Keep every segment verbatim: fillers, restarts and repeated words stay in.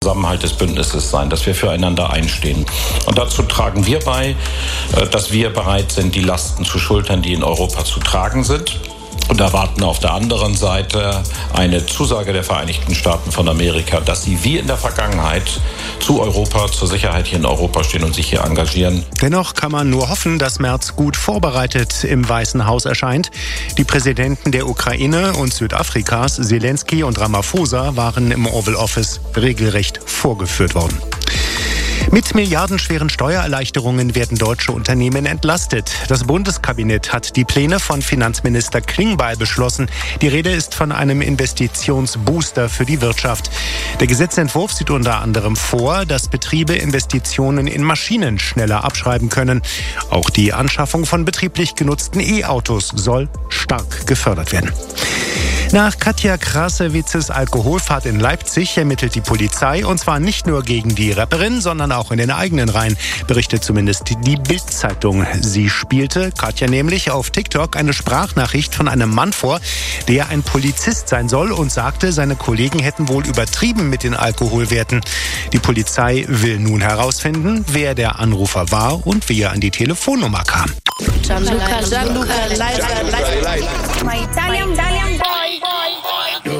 Zusammenhalt des Bündnisses sein, dass wir füreinander einstehen. Und dazu tragen wir bei, dass wir bereit sind, die Lasten zu schultern, die in Europa zu tragen sind. Und erwarten auf der anderen Seite eine Zusage der Vereinigten Staaten von Amerika, dass sie wie in der Vergangenheit zu Europa, zur Sicherheit hier in Europa stehen und sich hier engagieren. Dennoch kann man nur hoffen, dass Merz gut vorbereitet im Weißen Haus erscheint. Die Präsidenten der Ukraine und Südafrikas, Zelensky und Ramaphosa, waren im Oval Office regelrecht vorgeführt worden. Mit milliardenschweren Steuererleichterungen werden deutsche Unternehmen entlastet. Das Bundeskabinett hat die Pläne von Finanzminister Klingbeil beschlossen. Die Rede ist von einem Investitionsbooster für die Wirtschaft. Der Gesetzentwurf sieht unter anderem vor, dass Betriebe Investitionen in Maschinen schneller abschreiben können. Auch die Anschaffung von betrieblich genutzten E-Autos soll stark gefördert werden. Nach Katja Krasavitzes Alkoholfahrt in Leipzig ermittelt die Polizei, und zwar nicht nur gegen die Rapperin, sondern auch in den eigenen Reihen, berichtet zumindest die Bild-Zeitung. Sie spielte, Katja nämlich, auf TikTok eine Sprachnachricht von einem Mann vor, der ein Polizist sein soll und sagte, seine Kollegen hätten wohl übertrieben mit den Alkoholwerten. Die Polizei will nun herausfinden, wer der Anrufer war und wie er an die Telefonnummer kam. Gianluca, Gianluca, live, my Italian, Italian boy.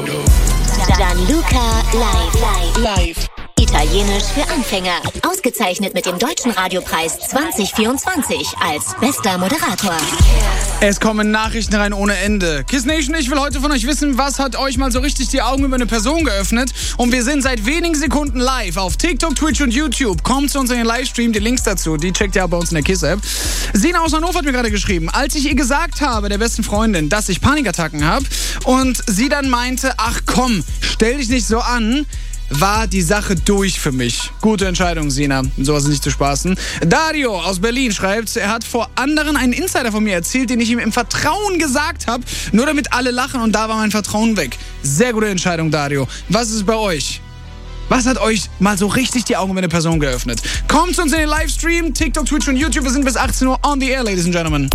Gianluca live, live. Italienisch für Anfänger. Ausgezeichnet mit dem Deutschen Radiopreis zwanzig vierundzwanzig als bester Moderator. Es kommen Nachrichten rein ohne Ende. Kiss Nation, ich will heute von euch wissen, was hat euch mal so richtig die Augen über eine Person geöffnet? Und wir sind seit wenigen Sekunden live auf TikTok, Twitch und YouTube. Kommt zu uns in den Livestream, die Links dazu, die checkt ihr auch bei uns in der Kiss-App. Sina aus Hannover hat mir gerade geschrieben, als ich ihr gesagt habe, der besten Freundin, dass ich Panikattacken habe und sie dann meinte, ach komm, stell dich nicht so an, war die Sache durch für mich. Gute Entscheidung, Sina. Sowas ist nicht zu spaßen. Dario aus Berlin schreibt, er hat vor anderen einen Insider von mir erzählt, den ich ihm im Vertrauen gesagt habe, nur damit alle lachen, und da war mein Vertrauen weg. Sehr gute Entscheidung, Dario. Was ist bei euch? Was hat euch mal so richtig die Augen über eine Person geöffnet? Kommt zu uns in den Livestream, TikTok, Twitch und YouTube. Wir sind bis achtzehn Uhr on the air, ladies and gentlemen.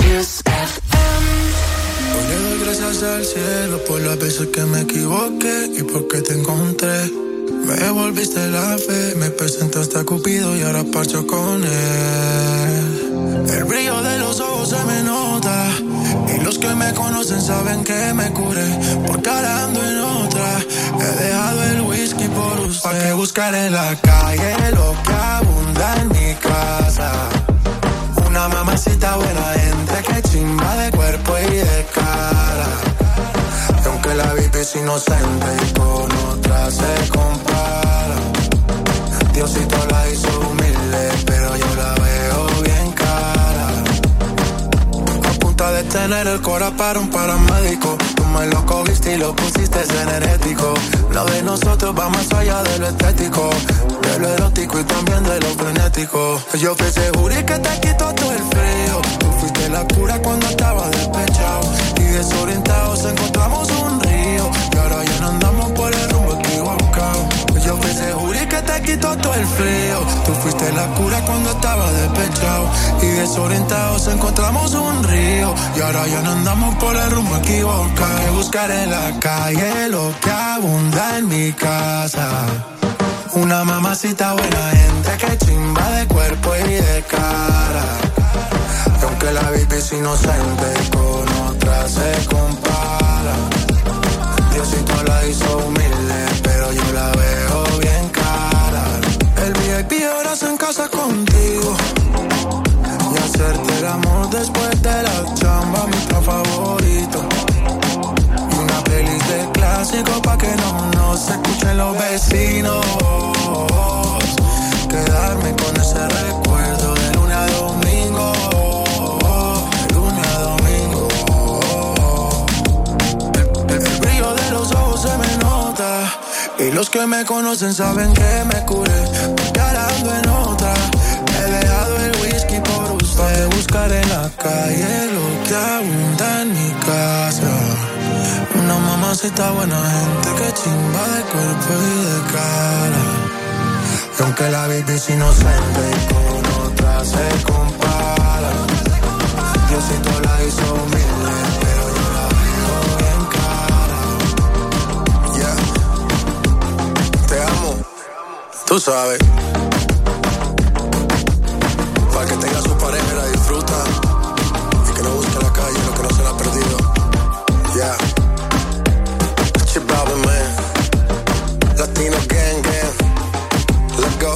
Gracias al cielo por las veces que me equivoqué y porque te encontré. Me volviste la fe, me presentaste a Cupido y ahora parcho con él. El brillo de los ojos se me nota y los que me conocen saben que me curé. Porque ahora ando en otra, he dejado el whisky por usted. Pa' que buscar en la calle lo que abunda en mi casa. Una mamacita buena, gente que chimba de cuerpo y de cara. Y aunque la vida es inocente y con otra se compara, Diosito la hizo humilde, pero yo la veo bien cara. A punta de tener el cora para un paramédico, tú me lo cogiste y lo pusiste energético. Lo de nosotros va más allá de lo estético, de lo erótico y también de lo frenético. Yo fui seguro y que te quitó todo el frío. Tú fuiste la cura cuando estaba despechado y desorientados encontramos un río. Y ahora ya no andamos por el rumbo equivocado. Yo fui seguro y que te quitó todo el frío. Tú fuiste la cura cuando estaba despechado y desorientados encontramos un río. Y ahora ya no andamos por el rumbo equivocado. Que buscar en la calle lo que abunda en mi casa. Una mamacita buena, gente que chimba de cuerpo y de cara. Y aunque la vida es inocente, con otra se compara. Diosito la hizo humilde, pero yo la veo bien cara. El V I P ahora se en casa contigo y hacerte el amor después de la chamba, mi plan favorito. Y una playlist de clásicos pa' que no nos escuchen los vecinos. Quedarme con ese recuerdo de lunes a domingo, de lunes a domingo. El, el, el brillo de los ojos se me nota y los que me conocen saben que me curé. Porque ahora ando en otra, he dejado el whisky por usted. Buscar en la calle lo que abunda en mi casa. Una mamacita buena, gente que chimba de cuerpo y de cara. Y aunque la vida es inocente y con otra se compara, Diosito la hizo humilde, pero yo la veo bien cara. Yeah. Te amo. Tú sabes. Para que tenga su pareja y la disfruta. Y que no busque la calle lo que no se le ha perdido. Yeah. Chip Balvin, man. Latino gang, gang. Let's go.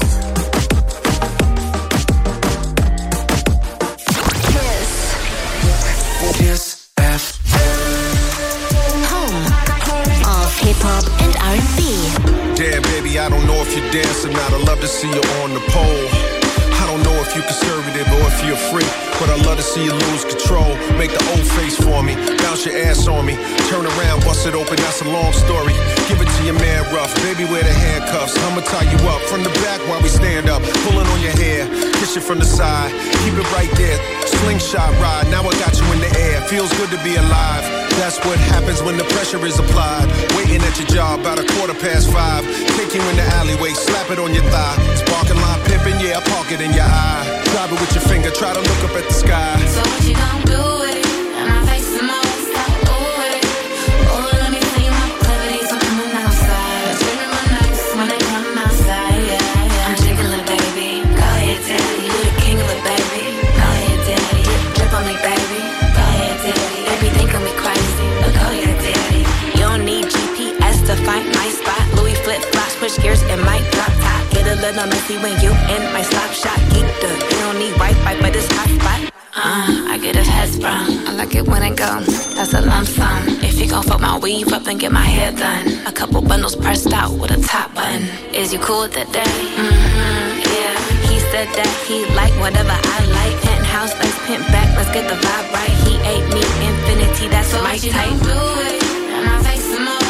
Kiss. Kiss F M. Home of hip hop and R and B. Damn, baby, I don't know if you're dancing now. I'd love to see you on the pole. I don't know if you're conservative or if you're a freak, but I'd love to see you lose control. Make the old face for me, bounce your ass on me, turn around, bust it open, that's a long story. Give it to your man rough, baby, wear the handcuffs. I'ma tie you up from the back while we stand up, pulling on your hair, kiss you from the side, keep it right there, slingshot ride. Now I got you in the air, feels good to be alive. That's what happens when the pressure is applied. Waiting at your job about a quarter past five. Take you in the alleyway, slap it on your thigh. Sparking lot pimping, yeah, I park it in your eye. Grab it with your finger, try to look up at the sky. So what you gon' do with it? And I face them all, stop over it. Oh, let me tell you my proclivities are coming outside. Trimming my nights when they come outside, yeah, yeah. I'm jiggling, baby. Go ahead, daddy. You the king of it, baby. Go ahead, daddy. Drip on me, baby. Go ahead, daddy. They be thinking me crazy, but go ahead, daddy. You don't need G P S to find my spot. Louis flip flops, push gears and mic drop top. Get a little messy when you in my slop shot. Geek the, you don't need Wi-Fi, but it's hot spot. Uh, I get his head sprung. I like it when it go. That's a lump sum. If you gon' fuck my weave up, then get my hair done. A couple bundles pressed out with a top button. Is you cool with that day? Mm-hmm, yeah. He said that he like whatever I like. Penthouse, let's pimp back, let's get the vibe right. He ate me infinity, that's so my type. So do it, and I face him all.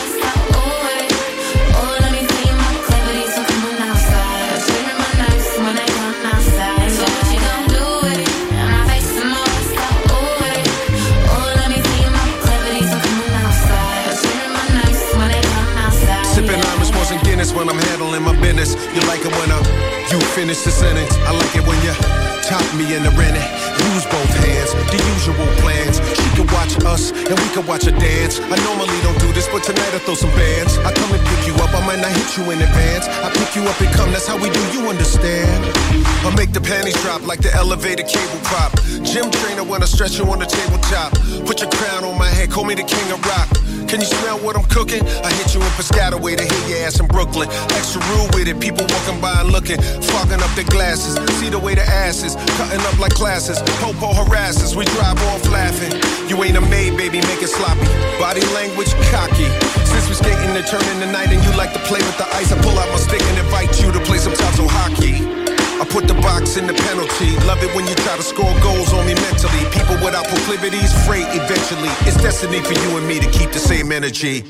When I'm handling my business, you like it when I you finish the sentence. I like it when you top me in the rented. Use both hands, the usual plans. She can watch us and we can watch her dance. I normally don't do this, but tonight I throw some bands. I come and pick you up, I might not hit you in advance. I pick you up and come, that's how we do, you understand? I make the panties drop like the elevator cable prop. Gym trainer when I stretch you on the tabletop. Put your crown on my head, call me the king of rock. Can you smell what I'm cooking? I hit you in Piscataway to hit your ass in Brooklyn. Extra rude with it, people walking by and looking, fogging up their glasses. See the way the ass is, cutting up like classes. Popo harasses, we drive off laughing. You ain't a maid, baby, make it sloppy. Body language, cocky. Since we skating and turning the night and you like to play with the ice, I pull out my stick and invite you to play some Tazo hockey. I put the box in the penalty. Love it when you try to score goals on me mentally. People without proclivities, freight eventually. It's destiny for you and me to keep the same energy.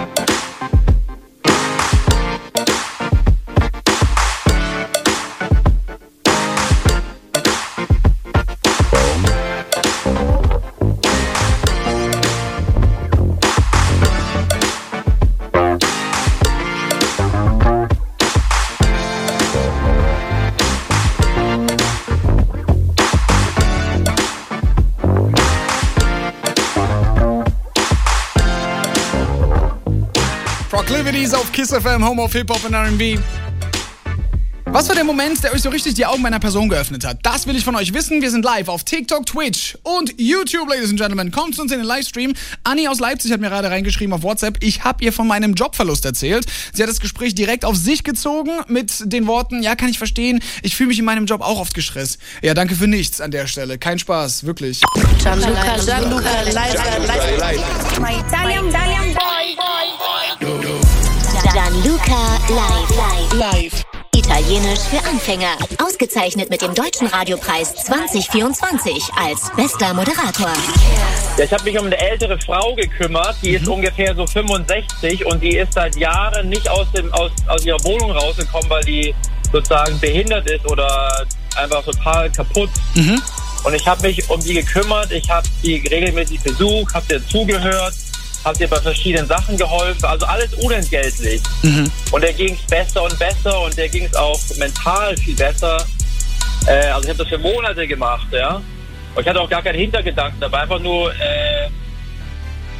Proclivities auf Kiss F M, Home of Hip Hop und R and B. Was war der Moment, der euch so richtig die Augen meiner Person geöffnet hat? Das will ich von euch wissen. Wir sind live auf TikTok, Twitch und YouTube, Ladies and Gentlemen. Kommt zu uns in den Livestream. Anni aus Leipzig hat mir gerade reingeschrieben auf WhatsApp, ich habe ihr von meinem Jobverlust erzählt. Sie hat das Gespräch direkt auf sich gezogen mit den Worten, ja, kann ich verstehen, ich fühle mich in meinem Job auch oft gestresst. Ja, danke für nichts an der Stelle. Kein Spaß, wirklich. Gianluca, Gianluca, live, live, live. My Italian, Italian boy. Gianluca, live, live, live. Italienisch für Anfänger. Ausgezeichnet mit dem Deutschen Radiopreis zwanzig vierundzwanzig als bester Moderator. Ja, ich habe mich um eine ältere Frau gekümmert, die ist ungefähr so fünfundsechzig und die ist seit Jahren nicht aus, dem, aus, aus ihrer Wohnung rausgekommen, weil die sozusagen behindert ist oder einfach total kaputt. Mhm. Und ich habe mich um die gekümmert, ich habe die regelmäßig besucht, habe ihr zugehört, habe dir bei verschiedenen Sachen geholfen, also alles unentgeltlich. Mhm. Und der ging es besser und besser und der ging es auch mental viel besser. Äh, also ich habe das für Monate gemacht, ja. Und ich hatte auch gar keinen Hintergedanken dabei, einfach nur, äh,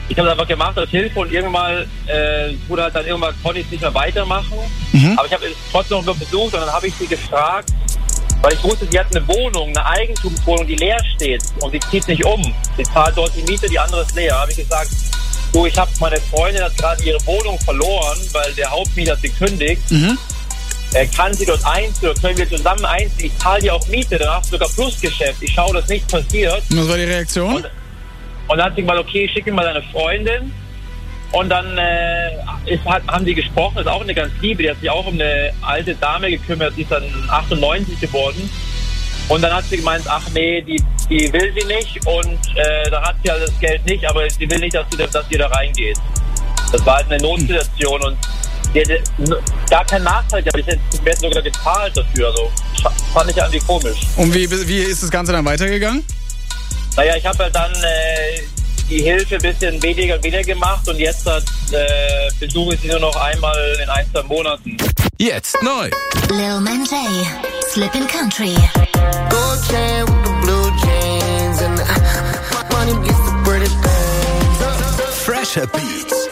ich habe es einfach gemacht als Hilfe und irgendwann äh, wurde halt dann irgendwann konnte ich es nicht mehr weitermachen. Mhm. Aber ich habe es trotzdem noch besucht und dann habe ich sie gefragt, weil ich wusste, sie hat eine Wohnung, eine Eigentumswohnung, die leer steht und sie zieht nicht um. Sie zahlt dort die Miete, die andere ist leer. Da habe ich gesagt, du, ich habe meine Freundin hat gerade ihre Wohnung verloren, weil der Hauptmieter hat sie gekündigt. Mhm. Er kann sie dort einziehen oder können wir zusammen einziehen. Ich zahle dir auch Miete, dann hast du sogar Plusgeschäft. Ich schaue, dass nichts passiert. Und was war die Reaktion? Und, und dann hat sie gesagt, okay, schick mir mal deine Freundin. Und dann äh, ist, hat, haben die gesprochen, das ist auch eine ganz liebe, die hat sich auch um eine alte Dame gekümmert, die ist dann achtundneunzig geworden. Und dann hat sie gemeint, ach nee, die, die will sie nicht und äh, dann hat sie halt das Geld nicht, aber sie will nicht, dass, du, dass ihr da reingeht. Das war halt eine Notsituation und die hätte gar keinen Nachteil, aber ich hätte sogar gezahlt dafür, also fand ich irgendwie komisch. Und wie, wie ist das Ganze dann weitergegangen? Naja, ich habe halt dann äh, die Hilfe ein bisschen weniger und weniger gemacht und jetzt äh, besuche ich sie nur noch einmal in ein, zwei Monaten. Jetzt neu. Lil Man J, Slippin' Country. Gold chain with the blue jeans and uh, money gets the pretty things. Fresher Beats.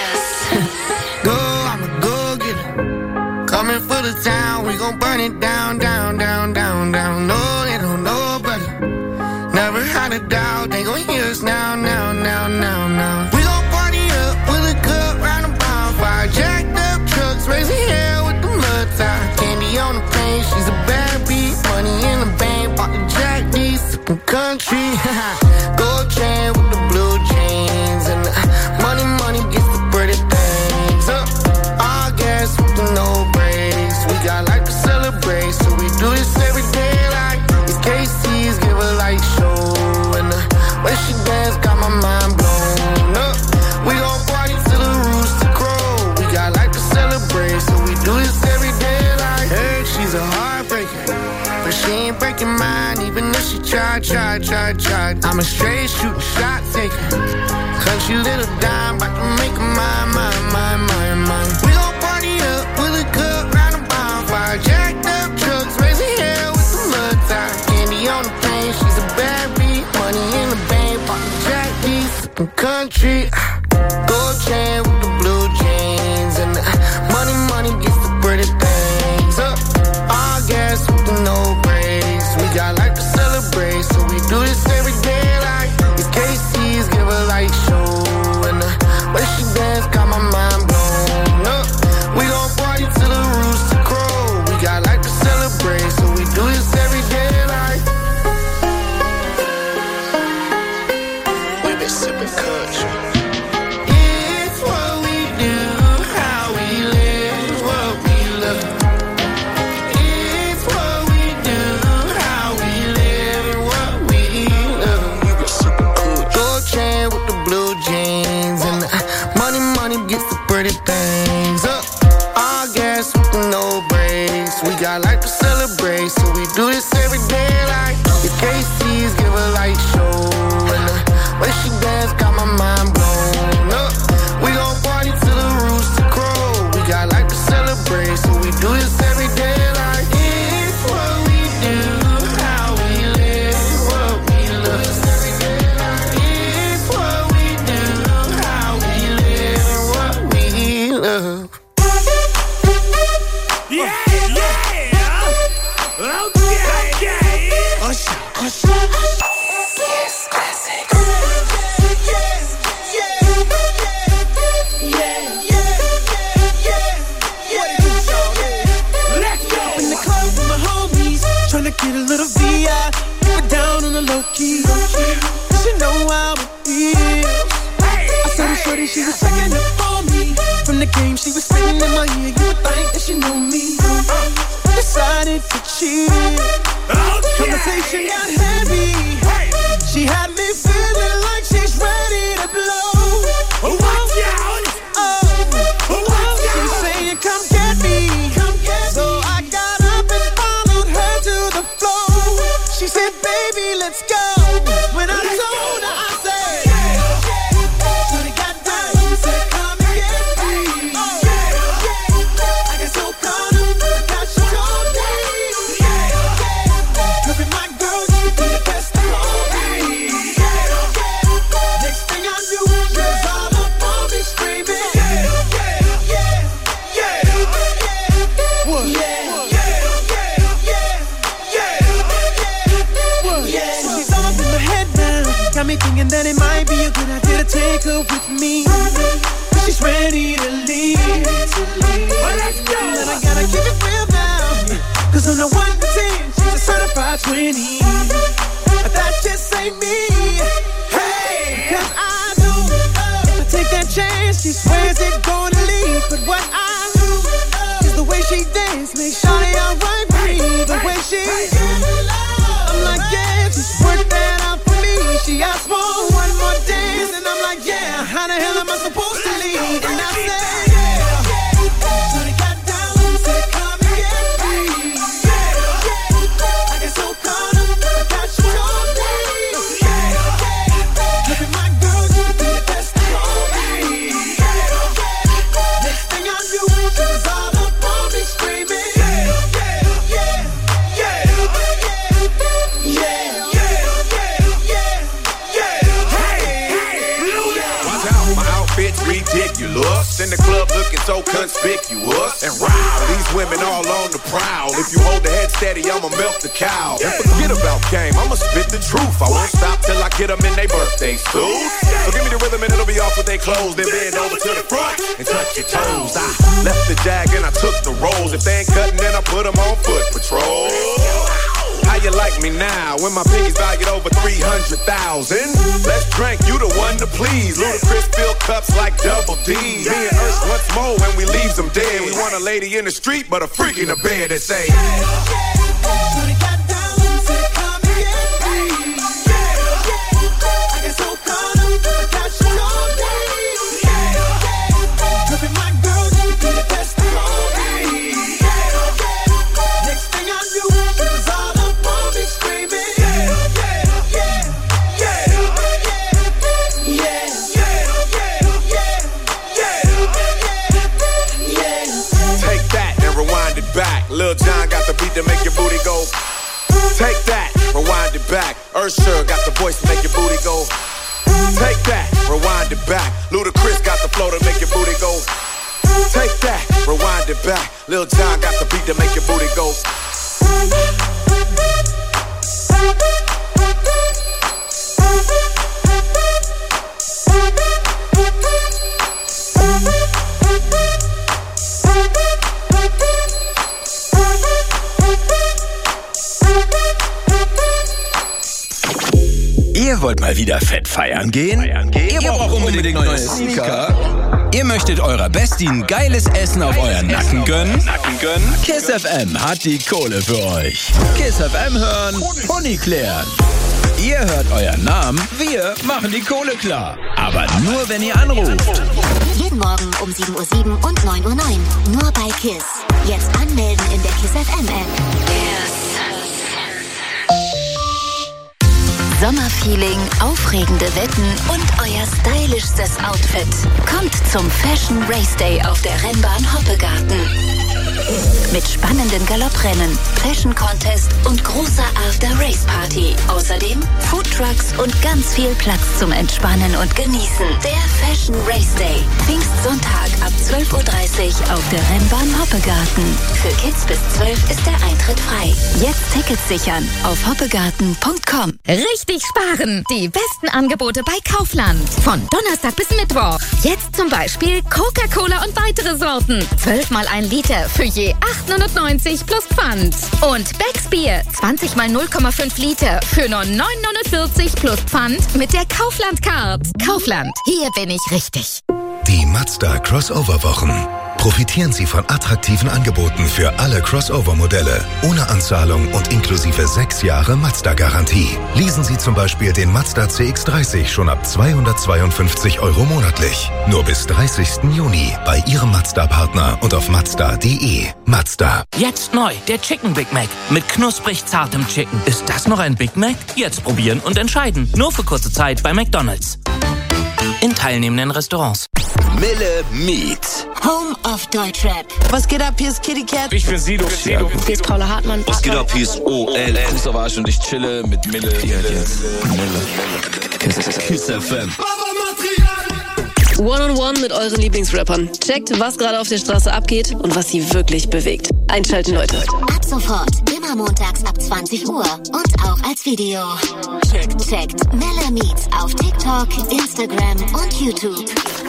Go, I'm a go-getter. Coming for the town, we gon' burn it down, down, down, down, down. No, they don't know better. Never had a doubt, they gon' hear us now, now, now, now, now. We gon' party up with a cup round the bonfire. Jacked up trucks, raising hell with the mud tire. Candy on the paint, she's a bad beat. Money in the bank, pop the Jack D, sippin' country. Gold chain with the blue jeans and uh, money, money gets the pretty things. Up, all gas with the no brakes. We got life to celebrate, so we do this every day like it's K C's, give a light show. And uh, when she dance, got my mind blown up. We gon' party till the rooster crow. We got life to celebrate, so we do this every day like hey, she's a heartbreaker, but she ain't breaking mine, even if she try, try, try, try. I'm a straight shooting shot taker. Country little dime, about to make a mine, mine, mine, mine, mine. We gon' party up with a cup round the bonfire. Jacked up trucks, raising hell with the mud tire. Candy on the paint, she's a bad beat. Money in the bank, pop the Jack D, sippin' country. Gold chain with the blue jeans and uh, money, money gets the pretty things. Up, all gas with the no brakes. We got life to celebrate, so we do this every day like it's K C's, give a light show. And uh, when she dance, got my mind blown up. We gon' party till the rooster crow. We got life to celebrate, so we do this every day like we been sippin' country. It's what we do, how we live, what we love. It's what we do, how we live, and what we love. We been sippin' country. Gold chain with the blue jeans and uh, money, money gets the pretty things. Up, all gas with the no brakes. We got life to celebrate, so we do this every day like it's K C's, give a light show. And uh, when she dance, got my mind blown up. We gon' party till the rooster crow. We got life to celebrate, so we do this every day like it's what we do, how we live, what we love. It's what we do, how we live, and what we love. Yeah, yeah. Okay, okay. Usher, usher. Yes, classic. Tryna get a little V I, put down on the low key. She know how it feels. I saw the shorty, she was checking up on me. From the game, she was spitting in my ear. You would think that she know me. Decided to cheat. Conversation got heavy. She had me feeling like she's ready to blow. Watch out! Oh, watch out! She's saying, come get me. Come get me. So I got up and followed her to the floor. She said, baby, let's go. When I told her, I said, shorty got down. She said, come and get me. I got so caught up, I got she told me. Cause with my girl, you can be the best of all me. me thinking that it might be a good idea to take her with me. She's ready to leave. Well, let's go. But I gotta keep it real now. Cause on the one to ten, she's a certified twenty. But that just ain't me. Hey, cause I know if I take that chance, she swears it's gonna leave. But what I do is the way she dance makes Shawty alright with me. The way she, I'm like, yeah, just work that out for me. She asked for one more dance, and I'm like, yeah, how the hell am I supposed to leave? And I said, yeah. Shawty got down and said, come and get me. I get so caught up, I got you all day. Look at my girl, you can be the best of all me. Next thing I knew, she was all up on me screaming. Yeah, yeah, yeah, yeah, yeah, yeah, yeah, yeah. Watch out, my outfit's ridiculous. In the club looking so conspicuous. And wow, these women all on the prowl. If you hold the head steady, I'ma milk the cow. And forget about game, I'ma spit the truth. I won't stop till I get them in their birthday suits. So give me the rhythm and it'll be off with their clothes. Then bend over to the front and touch your toes. I left the jag and I took the rolls. If they ain't cutting, then I put them on foot patrol. How you like me now when my piggy's valued over three hundred thousand? Let's drink, you the one to please. Ludacris fill cups like double D. Me and Ursh once more when we leaves them dead. We want a lady in the street, but a freak in the bed that say, Shawty got down and said, come and get me. I get so caught up, I got you all day. Look at my girl, you can be the best of all me. Next thing I knew, she was all up on me screaming. Yeah, yeah, yeah, yeah, yeah, yeah, yeah, yeah. take that and rewind it back. Lil Jon got the beat to make your booty go. Take that, rewind it back. Usher got the voice to make your booty go. Take that, rewind it back. Ludacris got the flow to make your booty go. Take that, rewind it back. Lil Jon got the beat to make your booty go. Ihr wollt mal wieder fett feiern gehen? Feiern gehen? Ihr braucht unbedingt neue Sneaker. Ihr möchtet eurer Bestie ein geiles Essen auf euren Nacken gönnen? Kiss F M hat die Kohle für euch. Kiss F M hören, Pony klären. Ihr hört euren Namen, wir machen die Kohle klar. Aber nur, wenn ihr anruft. Jeden Morgen um sieben Uhr sieben und neun Uhr neun. Nur bei KISS. Jetzt anmelden in der KISS F M App. KISS. Sommerfeeling, aufregende Wetten und euer stylischstes Outfit. Kommt zum Fashion Race Day auf der Rennbahn Hoppegarten. Mit spannenden Galopprennen, Fashion Contest und großer After-Race-Party. Außerdem Foodtrucks und ganz viel Platz zum Entspannen und Genießen. Der Fashion Race Day. Pfingstsonntag ab zwölf Uhr dreißig auf der Rennbahn Hoppegarten. Für Kids bis zwölf ist der Eintritt frei. Jetzt Tickets sichern auf hoppegarten punkt com. Richtig sparen! Die besten Angebote bei Kaufland. Von Donnerstag bis Mittwoch. Jetzt zum Beispiel Coca-Cola und weitere Sorten. zwölf mal ein Liter für je acht neunundneunzig plus Pfand. Und Becks Bier, zwanzig mal null Komma fünf Liter für nur neun neunundvierzig plus Pfand mit der Kaufland Card. Kaufland, hier bin ich richtig. Die Mazda Crossover-Wochen. Profitieren Sie von attraktiven Angeboten für alle Crossover-Modelle, ohne Anzahlung und inklusive sechs Jahre Mazda-Garantie. Leasen Sie zum Beispiel den Mazda C X dreißig schon ab zweihundertzweiundfünfzig Euro monatlich. Nur bis dreißigsten Juni bei Ihrem Mazda-Partner und auf mazda punkt de. Mazda. Jetzt neu, der Chicken Big Mac mit knusprig zartem Chicken. Ist das noch ein Big Mac? Jetzt probieren und entscheiden. Nur für kurze Zeit bei McDonald's. In teilnehmenden Restaurants. Mille Meets. Home of Deutschrap. Was geht ab? Hier ist Kitty Cat. Ich bin Sido. Hier ist Paula Hartmann. Was geht ab? Hier ist O L N. Savage und ich chille mit Mille. Hier jetzt. Mille. Kiss F M. One-on-one mit euren Lieblingsrappern. Checkt, was gerade auf der Straße abgeht und was sie wirklich bewegt. Einschalten, Leute. Ab sofort, immer montags ab zwanzig Uhr und auch als Video. Checkt, checkt. Mella Meets auf TikTok, Instagram und YouTube.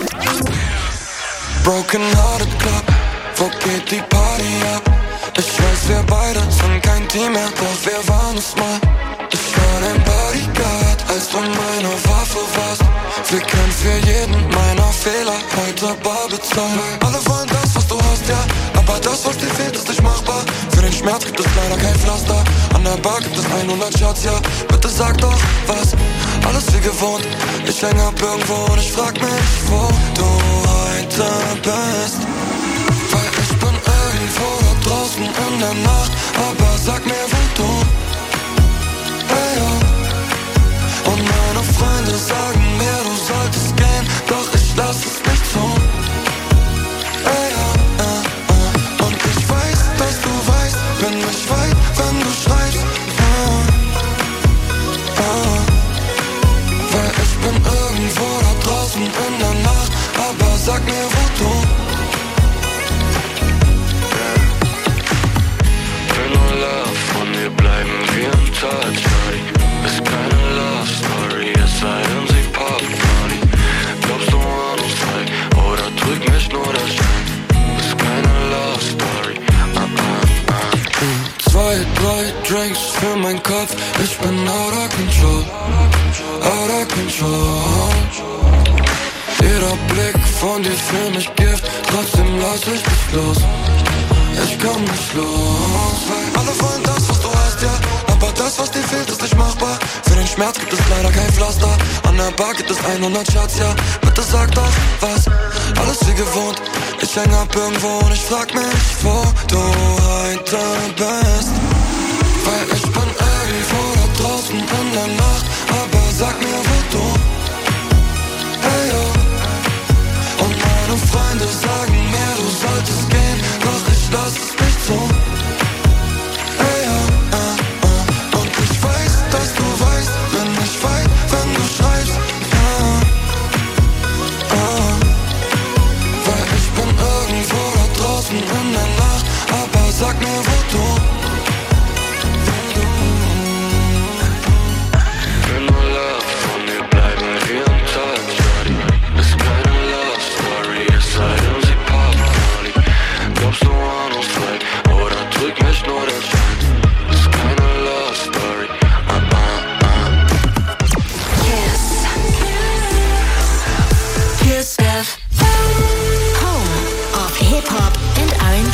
Broken Hearted Club, wo geht die Party ab? Ich weiß, wir beide sind kein Team mehr, doch wir waren es mal. Ich war dein Bodyguard, als du meine Waffe warst. Wir können für jeden meiner Fehler heute bar bezahlen. Alle wollen das, was du hast, ja, aber das, was dir fehlt, ist nicht machbar. Für den Schmerz gibt es leider kein Pflaster. An der Bar gibt es hundert Shots, ja, bitte sag doch was. Alles wie gewohnt, ich häng ab irgendwo und ich frag mich, wo du heute bist. Weil ich bin irgendwo da draußen in der Nacht, aber sag mir, wo du. Hey, ja. Und meine Freunde sagen mir, du solltest gehen, doch ich lass es nicht zu. Hey, ja, ja, ja. Und ich weiß, dass du weißt, bin ich weit, wenn du schreibst. Ja, ja. Weil ich bin irgendwo da draußen in der Nacht, aber sag mir, wo du. Will nur Love, von dir bleiben wir im Touch. Ist keine Love Story, es sei denn sie Pop Party. Glaubst du an uns zwei, oder trügt mich nur der Schein? Ist keine Love Story, ah, ah, ah. Zwei, drei Drinks für meinen Kopf, ich bin out of control, out of control. Jeder Blick von dir für mich Gift, trotzdem lass ich dich los. Ich komm nicht los, weil alle wollen das, was du hast, ja, aber das, was dir fehlt, ist nicht machbar. Für den Schmerz gibt es leider kein Pflaster. An der Bar gibt es hundert Shots, ja, bitte sag doch was. Alles wie gewohnt, ich häng ab irgendwo und ich frag mich, wo du heute bist. Weil ich bin irgendwo da draußen in der Nacht, aber sag mir, wo du. Hey, yo. Und meine Freunde sagen mir, du solltest gehen, doch ich lass es nicht zu. Hey, ja, ja, ja. Und ich weiß, dass du weißt, bin ich weit, wenn du schreibst. Ja, ja. Weil ich bin irgendwo da draußen in der Nacht, aber sag mir, wo du. Will nur Love, von dir bleiben wir im Touch. Ist keine Love Story, es sei denn sie Pop Party. Glaubst du an uns zwei, oder trügt mich nur der Schein? Ist keine Love Story, ah, ah, ah. Kiss. Kiss F M. Home of Hip-Hop and R and B.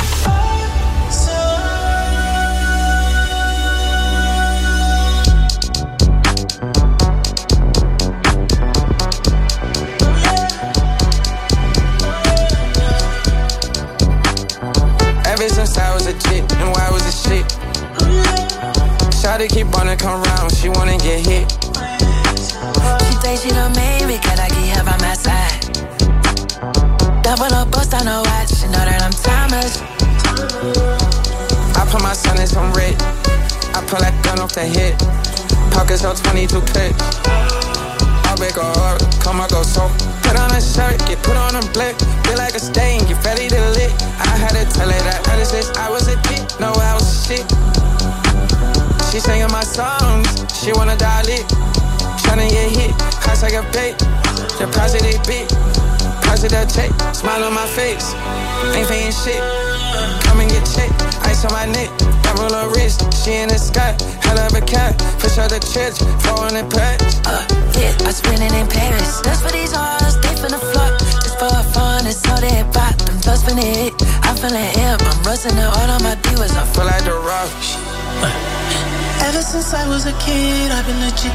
Ever since I was a chick, and why was it shit? Shawty keep wanna come round, she wanna get hit. She think she done made me, can I get her by my side? Double up, bust on her watch, she know that I'm timeless. I put my son in some red, I pull that gun off the hip. Pockets hold twenty-two clips. I'll make her hard, come I go so. Put on a shirt, get put on a blick. Feel like a stain, get ready to lick. I had to tell her that other sis, I was a dick, no I was shit. She singing my songs, she wanna die lit. Tryna get hit, cost like a bait. Deposit they big, positive check, smile on my face. Ain't paying shit, come and get checked. Ice on my neck, double her wrist. She in the sky, hell of a cat. Push out the church, foreign and patch. Uh, yeah, I spend it in Paris. That's for these hoes, they finna flock. Just for fun, it's all they bought. Them thugs finna hit, I'm feeling hip. I'm rusting the all of my divas, I feel like the rock. Ever since I was a kid, I've been legit.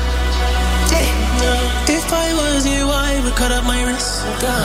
If I was you, I would cut up my wrist.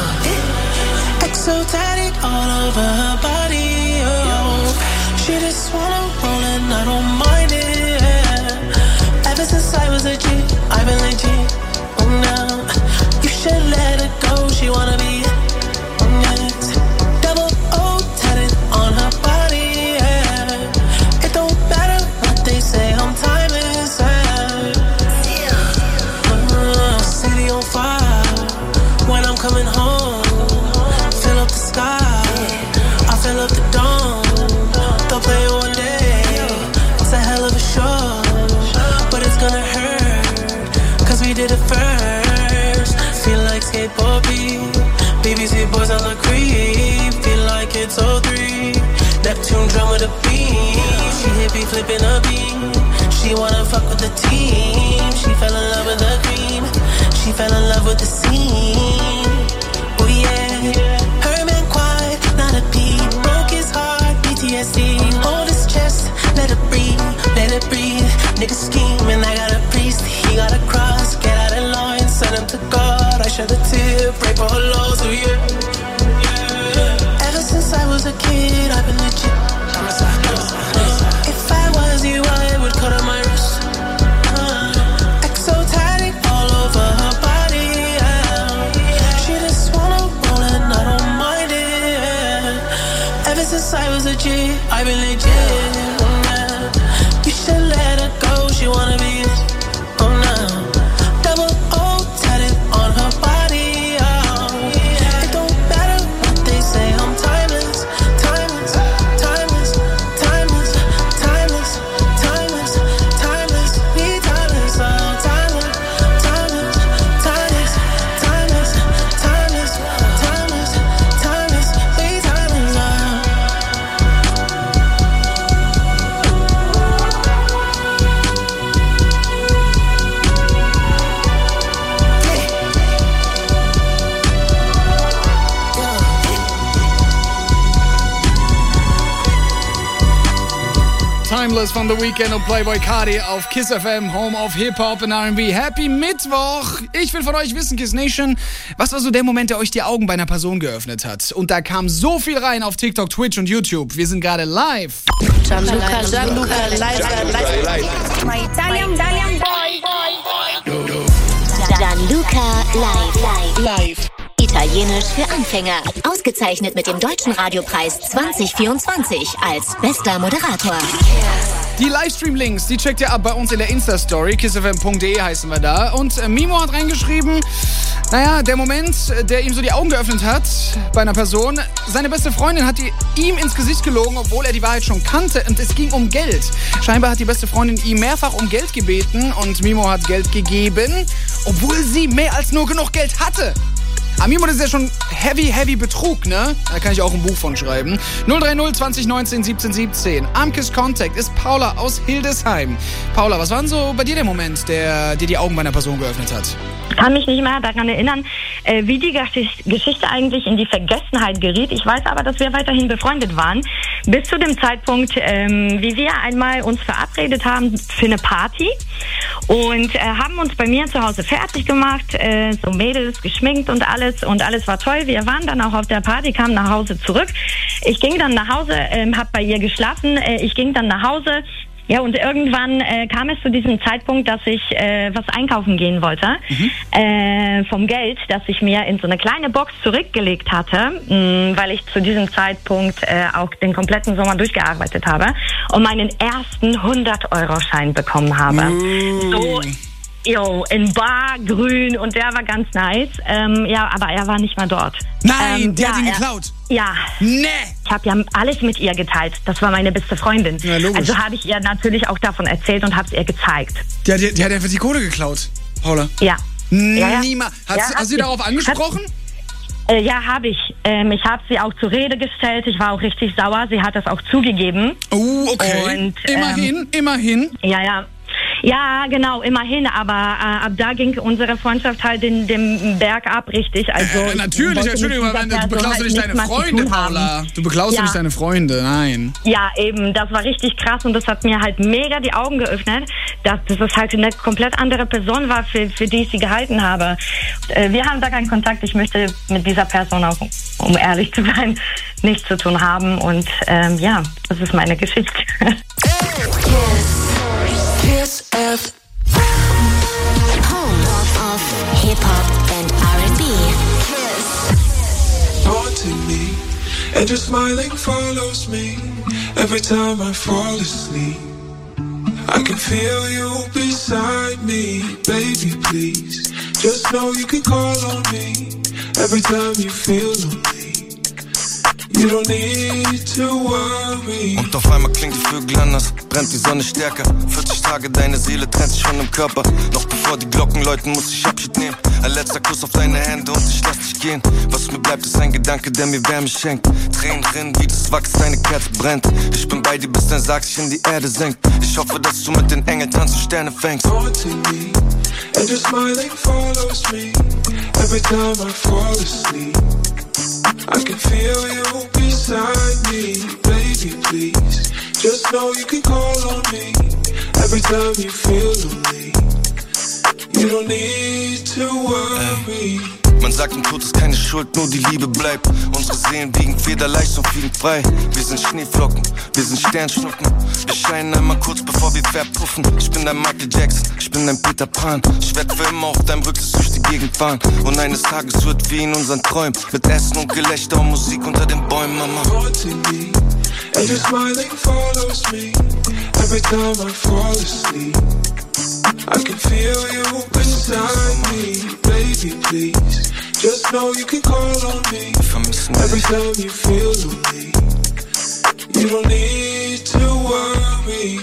Exotic all over her body. Oh. She just wanna roll and I don't mind it. Ever since I was a G, I've been legit. Oh, now you should let her go. She wanna be yes. Double O tatted on her body. Yeah. It don't matter what they say. I'm timeless. Yeah. Uh, city on fire when I'm coming home. down with a beam. She hippie flipping a beam. She wanna fuck with the team. She fell in love with the cream. She fell in love with the scene. Oh yeah. Her man quiet, not a peep. Broke his heart, P T S D. Hold his chest, let it breathe, let it breathe. Niggas scheming, I got a priest. He got a cross, get out of line, send him to God. I shed a tear, pray for her loss, oh yeah. Ever since I was a kid, I've been legit. If I was you, I would cut on my wrist. Exotic all over her body, yeah. She just wanna roll and I don't mind it, yeah. Ever since I was a G, I've been legit, yeah. You should let her go, she wanna be it, oh no. Double O tatted on her body, oh. It don't matter what they say, I'm timeless, timeless, timeless, timeless, timeless, timeless, timeless, we timeless, oh. Timeless, timeless, timeless, timeless, timeless, timeless, timeless, we timeless, oh. Timeless von The Weeknd und Playboy Cardi auf Kiss F M, Home of Hip-Hop und R and B. Happy Mittwoch! Ich will von euch wissen, Kiss Nation, was war so der Moment, der euch die Augen bei einer Person geöffnet hat? Und da kam so viel rein auf TikTok, Twitch und YouTube. Wir sind gerade live. Gianluca, Gianluca, live, live. My Italian, Italian boy. Gianluca, live, live. Italienisch für Anfänger. Ausgezeichnet mit dem Deutschen Radiopreis zwanzig vierundzwanzig als bester Moderator. Die Livestream-Links, die checkt ihr ab bei uns in der Insta-Story. kissfm punkt de heißen wir da. Und äh, Mimo hat reingeschrieben, naja, der Moment, der ihm so die Augen geöffnet hat bei einer Person, seine beste Freundin hat die, ihm ins Gesicht gelogen, obwohl er die Wahrheit schon kannte. Und es ging um Geld. Scheinbar hat die beste Freundin ihm mehrfach um Geld gebeten und Mimo hat Geld gegeben, obwohl sie mehr als nur genug Geld hatte. Amimo, das ist ja schon heavy, heavy Betrug, ne? Da kann ich auch ein Buch von schreiben. null drei null zwanzig neunzehn siebzehn siebzehn. Am Kiss Contact ist Paula aus Hildesheim. Paula, was war denn so bei dir der Moment, der dir die Augen bei einer Person geöffnet hat? Ich kann mich nicht mehr daran erinnern, äh, wie die Geschichte eigentlich in die Vergessenheit geriet. Ich weiß aber, dass wir weiterhin befreundet waren. Bis zu dem Zeitpunkt, ähm, wie wir einmal uns verabredet haben für eine Party. Und äh, haben uns bei mir zu Hause fertig gemacht, äh, so Mädels geschminkt und alles. Und alles war toll. Wir waren dann auch auf der Party, kamen nach Hause zurück. Ich ging dann nach Hause, äh, hab bei ihr geschlafen. Äh, ich ging dann nach Hause. Ja, und irgendwann äh, kam es zu diesem Zeitpunkt, dass ich äh, was einkaufen gehen wollte. Mhm. Äh, vom Geld, das ich mir in so eine kleine Box zurückgelegt hatte, mh, weil ich zu diesem Zeitpunkt äh, auch den kompletten Sommer durchgearbeitet habe und meinen ersten hundert-Euro-Schein bekommen habe. Mhm. So, jo, in bar, grün, und der war ganz nice. Ähm, ja, aber er war nicht mehr dort. Nein, ähm, der ja, hat ihn er, geklaut. Ja. Nee. Ich habe ja alles mit ihr geteilt. Das war meine beste Freundin. Ja, logisch. Also habe ich ihr natürlich auch davon erzählt und habe es ihr gezeigt. Die hat, die hat einfach die Kohle geklaut, Paula. Ja. Niemals. Ja, ja. Hast, Ja, hast du sie darauf angesprochen? Hat, äh, ja, habe ich. Ähm, ich habe sie auch zur Rede gestellt. Ich war auch richtig sauer. Sie hat das auch zugegeben. Oh, okay. Und, immerhin, ähm, immerhin. Ja, ja. Ja, genau, immerhin, aber äh, ab da ging unsere Freundschaft halt den, den Berg ab, richtig. Also, äh, natürlich, Entschuldigung, aber du beklaust ja nicht deine Freunde, Paula. Du beklaust ja ja nicht deine Freunde, nein. Ja, eben, das war richtig krass und das hat mir halt mega die Augen geöffnet, dass, dass das halt eine komplett andere Person war, für, für die ich sie gehalten habe. Äh, wir haben da keinen Kontakt, ich möchte mit dieser Person auch, um ehrlich zu sein, nichts zu tun haben und ähm, ja, das ist meine Geschichte. Kiss F M. Home of Hip-Hop and R and B. Kiss. Haunting me, and your smiling follows me every time I fall asleep. I can feel you beside me, baby, please. Just know you can call on me every time you feel lonely. You don't need to worry. Und auf einmal klingt die Vögel anders, brennt die Sonne stärker. vierzig Tage, deine Seele trennt sich von dem Körper. Noch bevor die Glocken läuten, muss ich Abschied nehmen. Ein letzter Kuss auf deine Hände und ich lass dich gehen. Was mir bleibt, ist ein Gedanke, der mir Wärme schenkt. Tränen drin, wie das Wachs, deine Kerze brennt. Ich bin bei dir, bis dein Sarg sich in die Erde senkt. Ich hoffe, dass du mit den Engeln tanzt und Sterne fängst. And your smiling follows me every time I fall asleep. I can feel you beside me, baby, please. Just know you can call on me every time you feel lonely. You don't need to worry. Man sagt, im Tod ist keine Schuld, nur die Liebe bleibt. Unsere Seelen wiegen federleicht und fliegen frei. Wir sind Schneeflocken, wir sind Sternschnuppen. Wir scheinen einmal kurz, bevor wir verpuffen. Ich bin dein Michael Jackson, ich bin dein Peter Pan. Ich werd für immer auf deinem Rücksitz durch die Gegend fahren. Und eines Tages wird wie in unseren Träumen, mit Essen und Gelächter und Musik unter den Bäumen, Mama. And your smiling follows me every time I fall asleep. I can feel you beside me, baby, please. Just know you can call on me every time you feel lonely. You don't need to worry.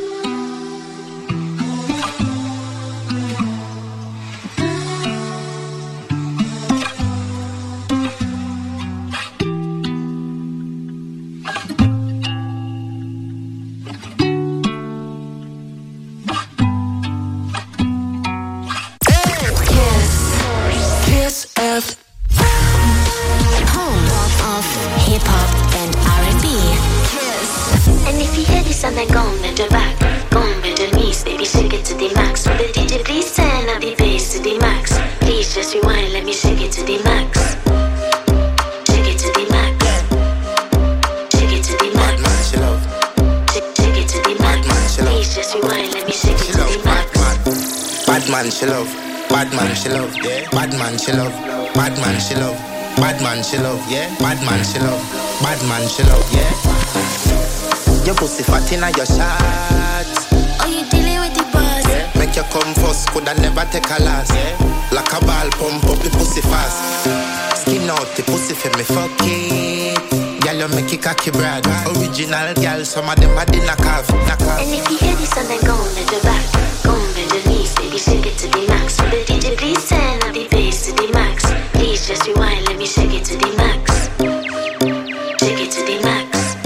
And then go on the back, go on the knees, baby, shake it to the max. Will the D J please turn up the bass to the max? Please just rewind, let me shake it to the max. Shake it to the max. Shake it to the max. Shake, shake it to the max. Please just rewind, let me shake it to the max. Bad man, she love. Bad man, she love. Yeah. Bad man, she love. Bad man, she love. Bad man, she love. Yeah. Bad man, she love. Bad man, she love. Yeah. Your pussy fat inna your shots. Oh, you dealing with the boss? Yeah. Make you come first, coulda never take a last. Yeah. Like a ball, pump up the pussy fast. Skin out the pussy for me, fuck it. Girl, you make it cocky brad. Original girl, some of them a dinner calf. And if you hear this song, then go on the back, go on the knees, baby, shake it to the max. Will the D J please turn up the bass to the max? Please just rewind, let me shake it to the max. Shake it to the max.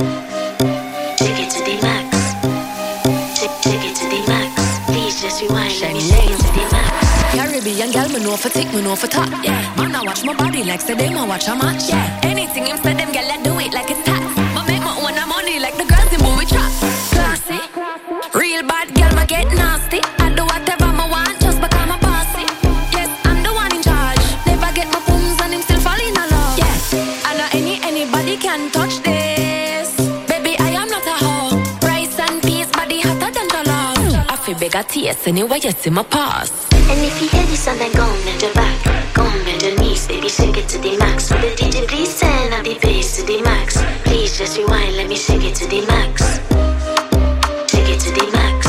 Caribbean girl, me know for tick, me know for top. Yeah, man, I watch my body like say them I watch a match. Yeah, anything him say them girl, I do it like it's tax. But make my own money like the girls in movie trap. Classy, real bad girl, me get nasty. I do whatever I want just because I'm bossy. Yes, I'm the one in charge. Never get my booms and him still fall in love. Yeah, I know any anybody can touch this. Baby, I am not a hoe. Rice and peas, body hotter than the love. I feel bigger taste anyway, you see my past. And if you hear this song, then go on the back, go on the knees, baby, shake it to the max. Will the D J please turn up the bass to the max? Please just rewind, let me shake it to the max. Shake it to the max.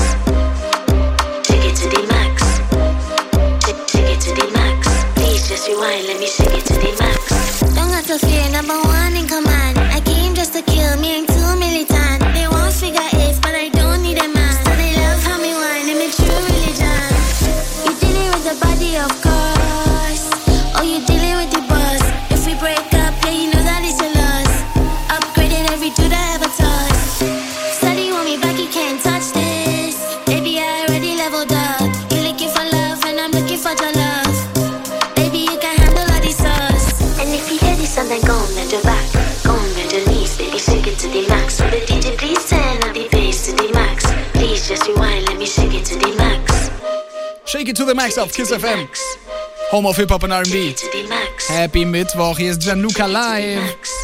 Shake it to the max. Shake, shake it to the max. Please just rewind, let me shake it to the max. Don't got to fear, number one in command. I came just to kill me and too militant. They won't figure it, but I don't need a man. So they love how me whine and make true religion. The body, of course. Oh, you dealing with the boss. If we break up, yeah, you know that it's a loss. Upgrading every dude I ever touched. Steady want me back, you can't touch this. Baby, I already leveled up. You looking for love, and I'm looking for your love. Baby, you can handle all the sauce. And if you hear this song, then go on the back, go on the knees, baby, shake it to the max. Will the D J please turn up the bass to the max? Please just rewind, let me shake it to the max. Shake it to the max auf Kiss F M. Home of Hip-Hop und R and B. Happy Mittwoch, hier ist Gianluca live.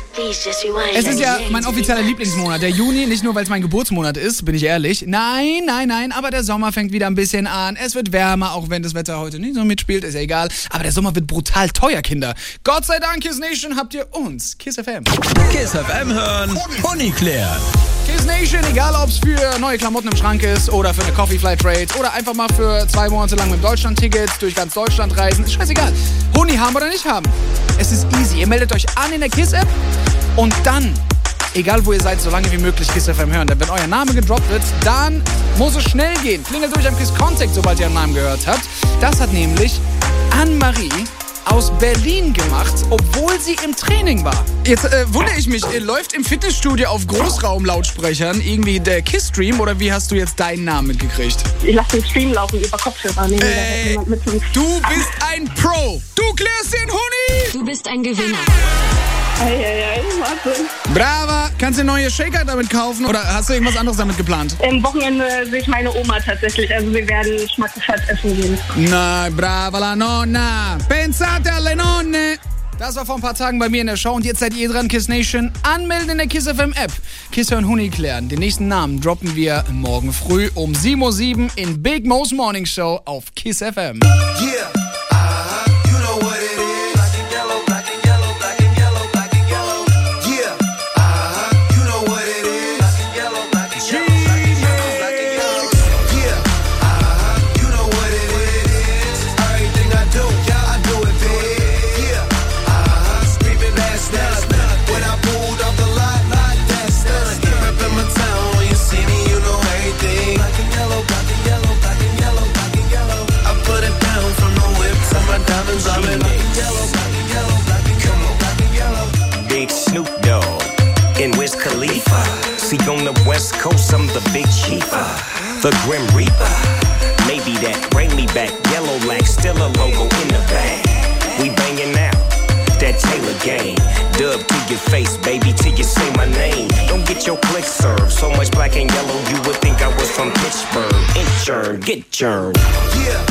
Es ist ja mein offizieller Lieblingsmonat, der Juni, nicht nur weil es mein Geburtsmonat ist, bin ich ehrlich. Nein, nein, nein, aber der Sommer fängt wieder ein bisschen an. Es wird wärmer, auch wenn das Wetter heute nicht so mitspielt, ist ja egal. Aber der Sommer wird brutal teuer, Kinder. Gott sei Dank, Kiss Nation, habt ihr uns. Kiss F M. Kiss F M hören, Honig klären. Kiss Nation, egal ob es für neue Klamotten im Schrank ist oder für eine Coffee Flight Trade oder einfach mal für zwei Monate lang mit Deutschland-Tickets durch ganz Deutschland reisen, ist scheißegal. Huni haben oder nicht haben. Es ist easy. Ihr meldet euch an in der Kiss-App und dann, egal wo ihr seid, so lange wie möglich Kiss F M hören. Denn wenn euer Name gedroppt wird, dann muss es schnell gehen. Klingelt durch am Kiss Contact, sobald ihr euren Namen gehört habt. Das hat nämlich Anne-Marie aus Berlin gemacht, obwohl sie im Training war. Jetzt äh, wundere ich mich, äh, läuft im Fitnessstudio auf Großraumlautsprechern irgendwie der Kiss-Stream oder wie hast du jetzt deinen Namen mitgekriegt? Ich lasse den Stream laufen über Kopfhörer. Nee, Ey, mit du bist ein Pro. Du klärst den Huni. Du bist ein Gewinner. Eieiei, Wahnsinn. Brava. Kannst du neue Shaker damit kaufen oder hast du irgendwas anderes damit geplant? Am Wochenende sehe ich meine Oma tatsächlich. Also wir werden schmackhaft essen gehen. Na, brava la nonna. Pensate alle nonne. Das war vor ein paar Tagen bei mir in der Show und jetzt seid ihr dran, Kiss Nation. Anmelden in der Kiss F M App. Kiss und Huni klären. Den nächsten Namen droppen wir morgen früh um sieben Uhr sieben in Big Mo's Morning Show auf Kiss F M. Yeah. Big Snoop Dogg and Wiz Khalifa. See, on the West Coast, I'm the big chief, the Grim Reaper. Maybe that bring me back, yellow like still a logo in the bag. We banging out that Taylor game. Dub to your face, baby, till you say my name. Don't get your click served. So much black and yellow, you would think I was from Pittsburgh. Inchurn, get churned. Yeah.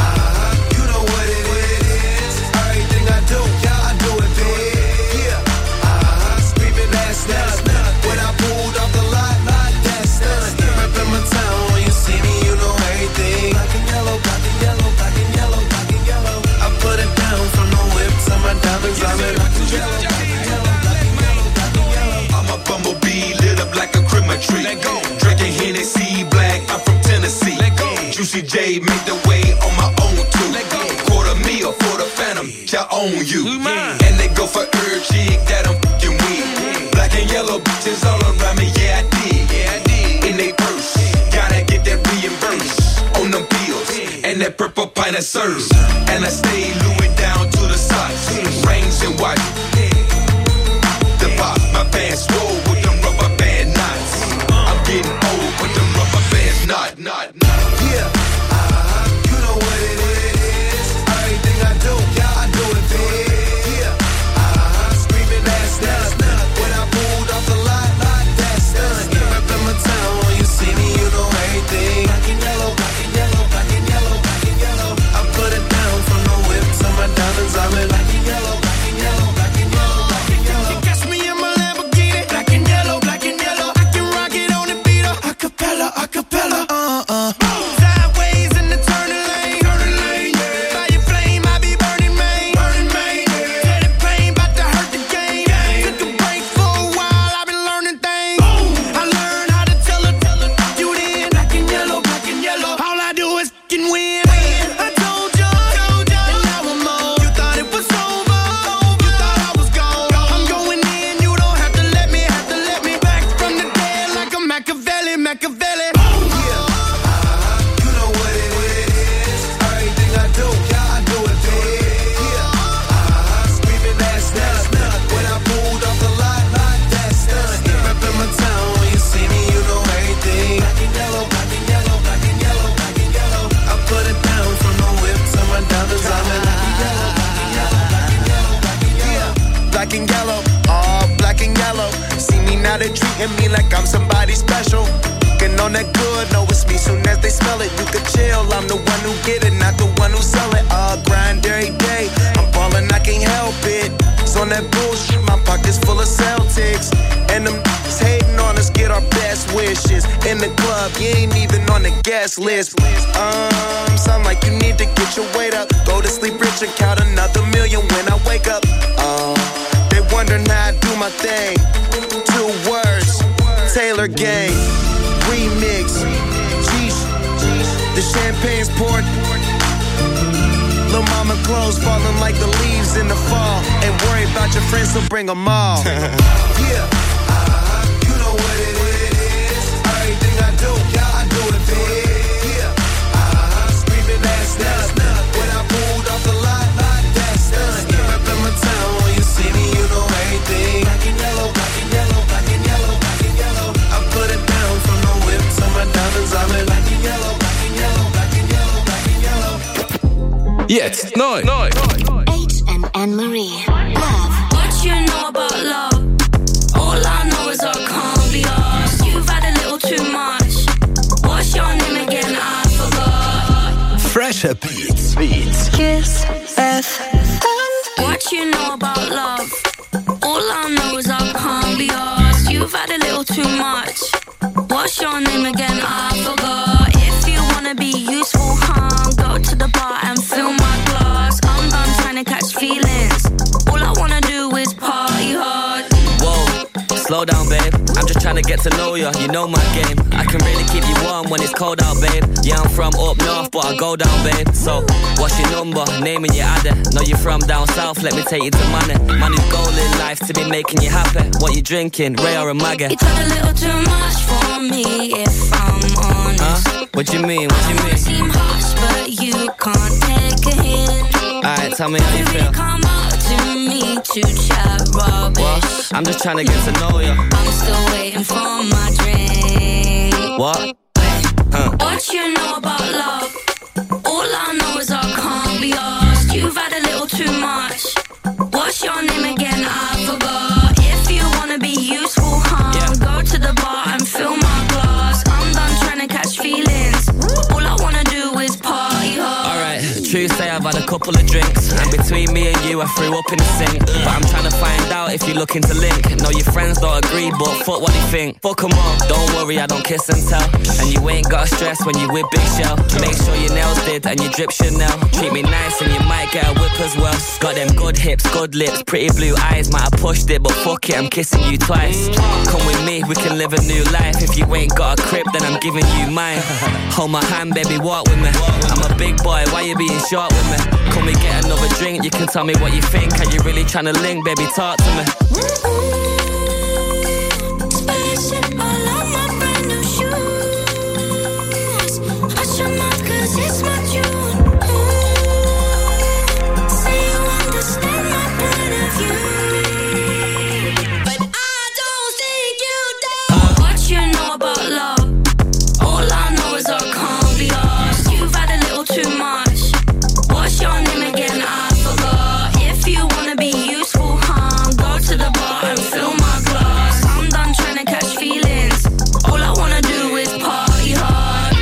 When I pulled off the lot, like that stunt. Reppin' my town, when you see me, you know everything. Black and yellow, black and yellow, black and yellow, black and yellow. I put it down from the whip to my diamonds. I'm in black and yellow, black and yellow, black and yellow, black and yellow. I'm a bumblebee, lit up like a Christmas tree. Let go. Drinking Hennessy, black, I'm from Tennessee. Let go. Juicy J, make the way on my own too. Let go. Quarter meal for the Phantom, I own you. Yeah. And they go for every chick that I'm fucking with. Black and yellow bitches all around me, yeah I did, yeah I did. In they purse, gotta get that reimbursed on them bills, and that purple pint of serve. And I stay Louis down to the socks, rings and watch. The pop, my pants swole with them rubber band knots. I'm getting old with them rubber bands not, not, not. Yeah, uh-huh, you know what it is. Everything I do, yeah I do it big. Yeah, uh-huh, screaming ass down. I'm in black and yellow, black and yellow, black and yellow, black and yellow. You catch me in my Lamborghini, black and yellow, black and yellow. I can rock it on the beat up, acapella, acapella, uh uh. Sideways in the turning lane, turning lane. Yeah. By your flame, I be burning main, burning main. Yeah. Let it pain, bout to hurt the game. game. Took a break for a while, I been learning things. Boom. I learned how to tell her, tell her, you in black and yellow, black and yellow. All I do is fucking win. I told you. Machiavelli. Oh, yeah. Uh-huh. You know what it is. Everything I do, yeah, I do it big. Yeah. Uh-huh. Screaming ass nuts. When I pulled off the lot, like that stunt. Reppin' my town, when you see me, you know everything. Black and yellow, black and yellow, black and yellow, black and yellow. I put it down from the whip to my diamonds. I'm in black and yellow, black and yellow, black and yellow, black and yellow. Black and yellow, all black and yellow. See me now, they treating me like I'm somebody special. On that good, know it's me soon as they smell it. You could chill, I'm the one who get it, not the one who sell it. I'll grind every day, I'm ballin', I can't help it. It's on that bullshit, my pocket's full of Celtics. And them hating on us, get our best wishes. In the club, you ain't even on the guest list. Um, sound like you need to get your weight up. Go to sleep rich and count another million when I wake up. Um, they wondering how I do my thing. Two words, Taylor Gang. Remix, Jeesh, the champagne's poured. Lil' mama clothes falling like the leaves in the fall. Ain't worry about your friends, so bring them all. Yeah, uh-huh, you know what it is. Everything I do, yeah, I do it big. Yeah, uh-huh, screaming ass nuts. When I pulled off the line. Jetzt neu. neu. H and Anne-Marie. Love. What you know about love? All I know is I can't be asked. You've had a little too much. What's your name again? I forgot. Fresher Beats. Beats. Kiss F M. What you know about love? All I know is I can't be asked. You've had a little too much. What's your name again? I forgot. If you wanna be useful, huh? Go to the bar and fill my glass. I'm done trying to catch feelings. All I wanna do is party hard. Whoa, slow down, babe. I'm just trying to get to know you. You know my game. I can really keep you warm when it's cold out, babe. Yeah, I'm from up north, but I go down, babe. So, what's your number? Name and your adder. Know you're from down south. Let me take you to money. Money's goal in life to be making you happy. What you drinking? Ray or a Maggie? It's a little too much for me, if I'm honest. Huh? What you mean? What you mean? I seem harsh, but you can't take a hint. Alright, tell me how you feel. Come up to me to chat rubbish. What? I'm just trying to get to know you. I'm still waiting for my drink. What? Huh. What you know about love? All I know is I can't be asked. You've had a little too much. What's your name again? I forgot. If you wanna be useful, huh? Yeah. Go to the bar and fill my glass. I'm done trying to catch feelings. All I wanna do is party hard. Alright, true say I've had a couple of drinks. And between me and you I threw up in the sink. But I'm trying to find out if you're looking to link. Know your friends don't agree, but fuck what they think. Fuck 'em all, don't worry, I don't kiss and tell. And you ain't got stress when you with Big Shell. Make sure your nails did and you drip Chanel. Treat me nice and you might get a whip as well. Got them good hips, good lips, pretty blue eyes. Might have pushed it, but fuck it, I'm kissing you twice. Come with me, we can live a new life. If you ain't got a crib, then I'm giving you mine. Hold my hand, baby, walk with me. I'm a big boy, why you being short with me? Come and get another drink, you can tell me what you think. Are you really trying to link, baby, talk to me. Spaceship all on my brand new shoes. Hush your mouth 'cause it's my June. Say you understand my point of view, but I don't think you do. What you know about love? All I know is I can't be asked. You've had a little too much. What's your name again? I forgot. If you wanna be useful, huh? Go to the bar and fill my glass. I'm done trying to catch feelings. All I wanna do is party hard.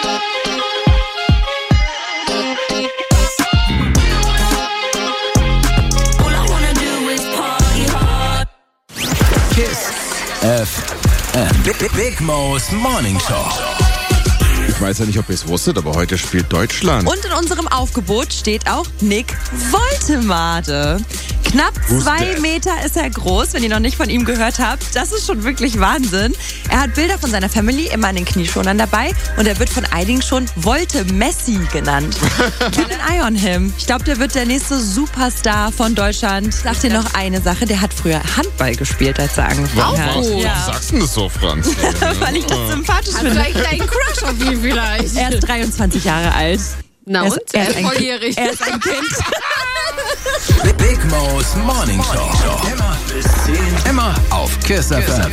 All I wanna do is party hard. Kiss F M. Big, Big Mo's Morning Show. Ich weiß ja nicht, ob ihr es wusstet, aber heute spielt Deutschland. Und in unserem Aufgebot steht auch Nick Woltemade. Knapp zwei Meter ist er groß, wenn ihr noch nicht von ihm gehört habt. Das ist schon wirklich Wahnsinn. Er hat Bilder von seiner Family immer in den Knieschonern dabei und er wird von einigen schon Volte Messi genannt. Keep an eye on him. Ich glaube, der wird der nächste Superstar von Deutschland. Ich sag dir noch eine Sache, der hat früher Handball gespielt, als er angefangen hat. Warum Ja. sagst du denn das so, Franz? Weil ich das sympathisch Hat finde. vielleicht einen Crush auf ihn vielleicht. Er ist dreiundzwanzig Jahre alt. Na er und? ist, er ist ein, volljährig. er ist ein Kind. Big Mo's Morning Show. Immer bis zehn. Immer auf Kiss F M.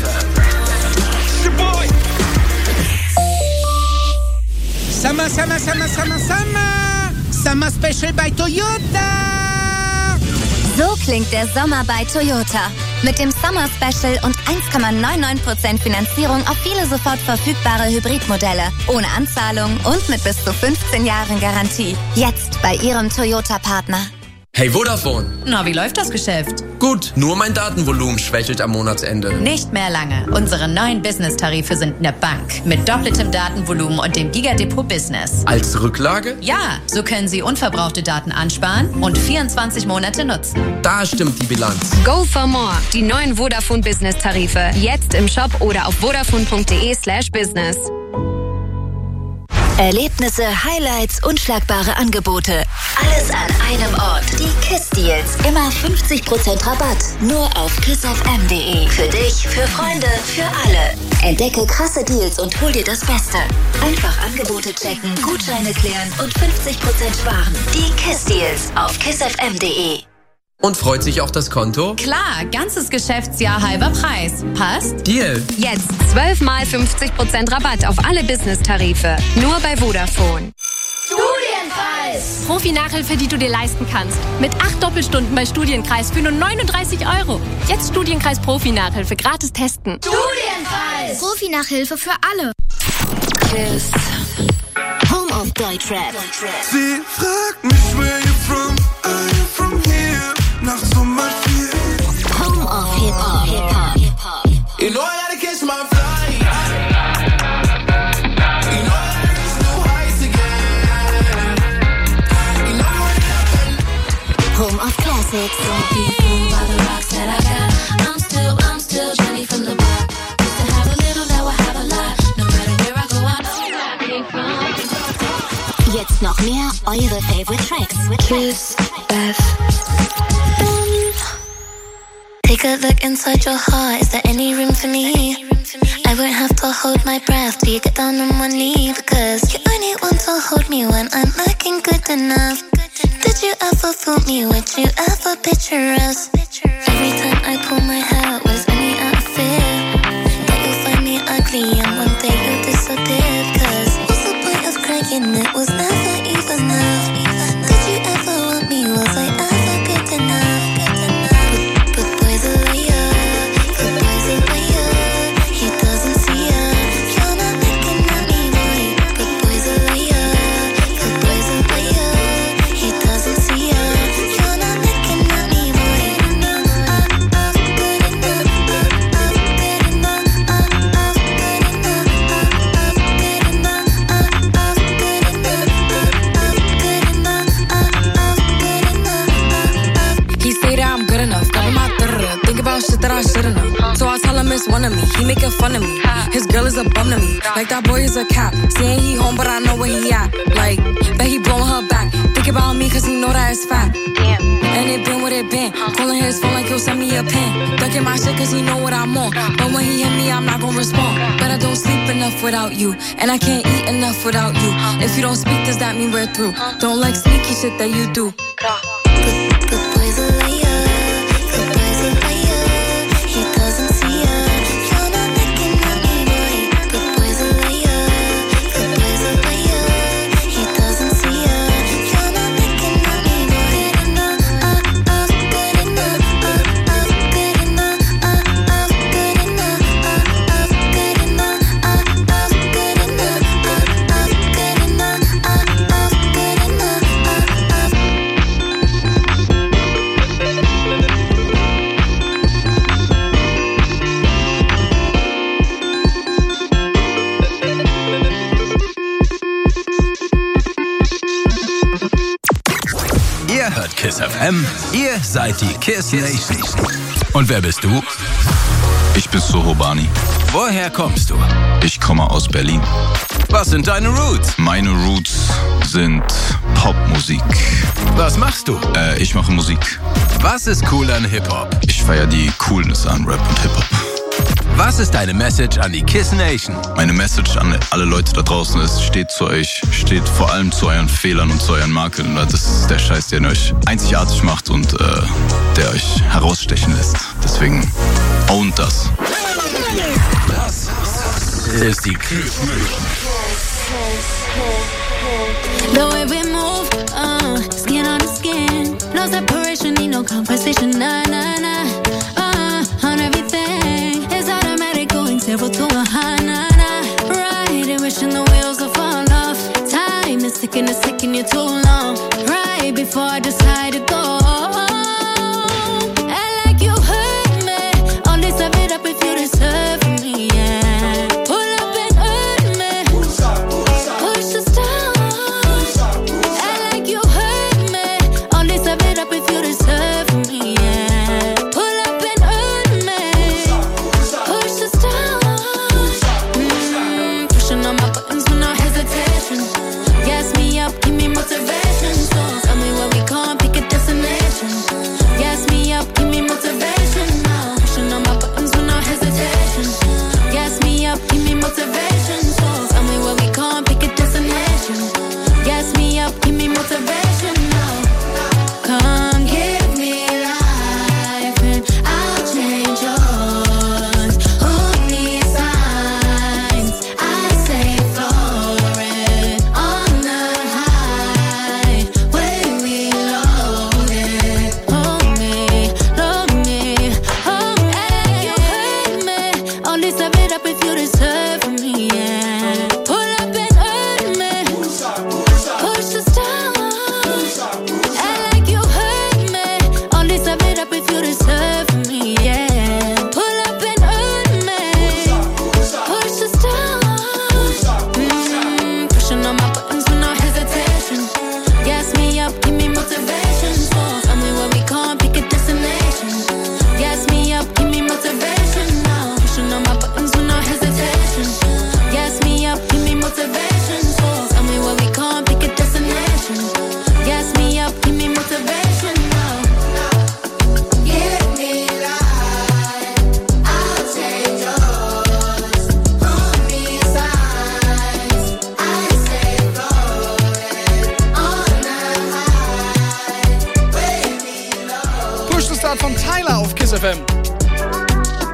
Summer, summer, summer, summer, summer. Summer Special bei Toyota. So klingt der Sommer bei Toyota. Mit dem Summer Special und eins Komma neunundneunzig Prozent Finanzierung auf viele sofort verfügbare Hybridmodelle. Ohne Anzahlung und mit bis zu fünfzehn Jahren Garantie. Jetzt bei Ihrem Toyota-Partner. Hey Vodafone. Na, wie läuft das Geschäft? Gut, nur mein Datenvolumen schwächelt am Monatsende. Nicht mehr lange. Unsere neuen Business-Tarife sind eine Bank. Mit doppeltem Datenvolumen und dem Gigadepot Business. Als Rücklage? Ja, so können Sie unverbrauchte Daten ansparen und vierundzwanzig Monate nutzen. Da stimmt die Bilanz. Go for more. Die neuen Vodafone Business-Tarife. Jetzt im Shop oder auf vodafone.de slash business. Erlebnisse, Highlights, unschlagbare Angebote. Alles an einem Ort. Die Kiss Deals. Immer fünfzig Prozent Rabatt. Nur auf kiss f m punkt d e. Für dich, für Freunde, für alle. Entdecke krasse Deals und hol dir das Beste. Einfach Angebote checken, Gutscheine klären und fünfzig Prozent sparen. Die Kiss Deals auf kiss f m punkt d e. Und freut sich auch das Konto? Klar, ganzes Geschäftsjahr halber Preis. Passt? Deal. Jetzt zwölf mal fünfzig Prozent Rabatt auf alle Business-Tarife. Nur bei Vodafone. Studienfall. Profi-Nachhilfe, die du dir leisten kannst. Mit acht Doppelstunden bei Studienkreis für nur neununddreißig Euro. Jetzt Studienkreis Profi-Nachhilfe gratis testen. Studienkreis! Profi-Nachhilfe für alle. Kiss. Home of Deutschrap. Sie fragt mich, where you from? Are you from here? Nach Sommer vier. Home of Hip-Hop. Hip-Hop. Hip-Hop. You know I gotta catch my flight. You know I gotta reach new heights again. You know what Home of Classics. Don't be fooled by the rocks that I got. I'm still, I'm still Jenny from the block. Used to have a little, now I have a lot. No matter where I go, I know where I came from. Jetzt noch mehr eure Favorite Tracks. Kiss F M. Take a look inside your heart. Is there any room for me? I won't have to hold my breath till you get down on one knee, because you only want to hold me when I'm looking good enough. Did you ever fool me? Would you ever picture us? Every time I pull my hair out, was only out of fear that you'll find me ugly and one day you'll disappear. Cause what's the point of crying? It was never even enough. Did you ever want me? Was I ever good enough? Good boy's a liar. Good boy's a liar. He doesn't see ya. You're not looking at me, boy. Good boy's a liar. Good boy's a liar. He doesn't see ya. You're not looking at me, boy. I'm good enough. I'm good enough. I'm good enough. I'm good enough. I'm good enough. He say that I'm good enough, cover my third. Think about shit that I shouldn't have. So I tell him it's one of me. He making fun of me. His girl is a bum to me. Like that boy is a cap. Saying he home, but I know where he at. Like, bet he blowing her back. Think about me, cause he know that it's fat. And it been what it been. Calling his phone like he'll send me a pin. Ducking my shit cause he know what I'm on. But when he hit me, I'm not gonna respond. But I don't sleep enough without you. And I can't eat enough without you. If you don't speak, does that mean we're through? Don't like sneaky shit that you do. Good boy's a liar. Good boy's a liar. He doesn't see ya. You're not looking at me, boy. Good boy's a liar. Good boy's a liar. He doesn't see ya. You're not looking at me, boy. Good enough. I'm good enough. I'm good enough. I'm good enough. I'm good enough. I'm good enough. I'm good enough. I'm good enough. Ihr hört Kiss F M, ihr seid die Kiss Nation. Und wer bist du? Ich bin Sohobani. Woher kommst du? Ich komme aus Berlin. Was sind deine Roots? Meine Roots sind Popmusik. Was machst du? Äh, ich mache Musik. Was ist cool an Hip-Hop? Ich feiere die Coolness an Rap und Hip-Hop. Was ist deine Message an die Kiss Nation? Meine Message an alle Leute da draußen ist, steht zu euch, steht vor allem zu euren Fehlern und zu euren Makeln. Das ist der Scheiß, der euch einzigartig macht und äh, der euch herausstechen lässt. Deswegen ownt das. Das ist die Kiss Nation. The way we move, uh, skin on the skin. No separation, need no conversation, nah, nah, nah. Uh, on everything, it's automatic, going zero to a high, nah, nah. Right, and wishing the wheels will fall off. Time is ticking, it's taking you too long. Right before I decide to go. And like you hurt me, only serve it up if you deserve me, yeah. Pull up and hurt me, push us down. And like you hurt me, only serve it up if you deserve me, yeah. Pull up and hurt me, push us down. Mm, pushing on my buttons with no hesitation. Gas me up, give me motivation. So tell me where we going, pick a destination.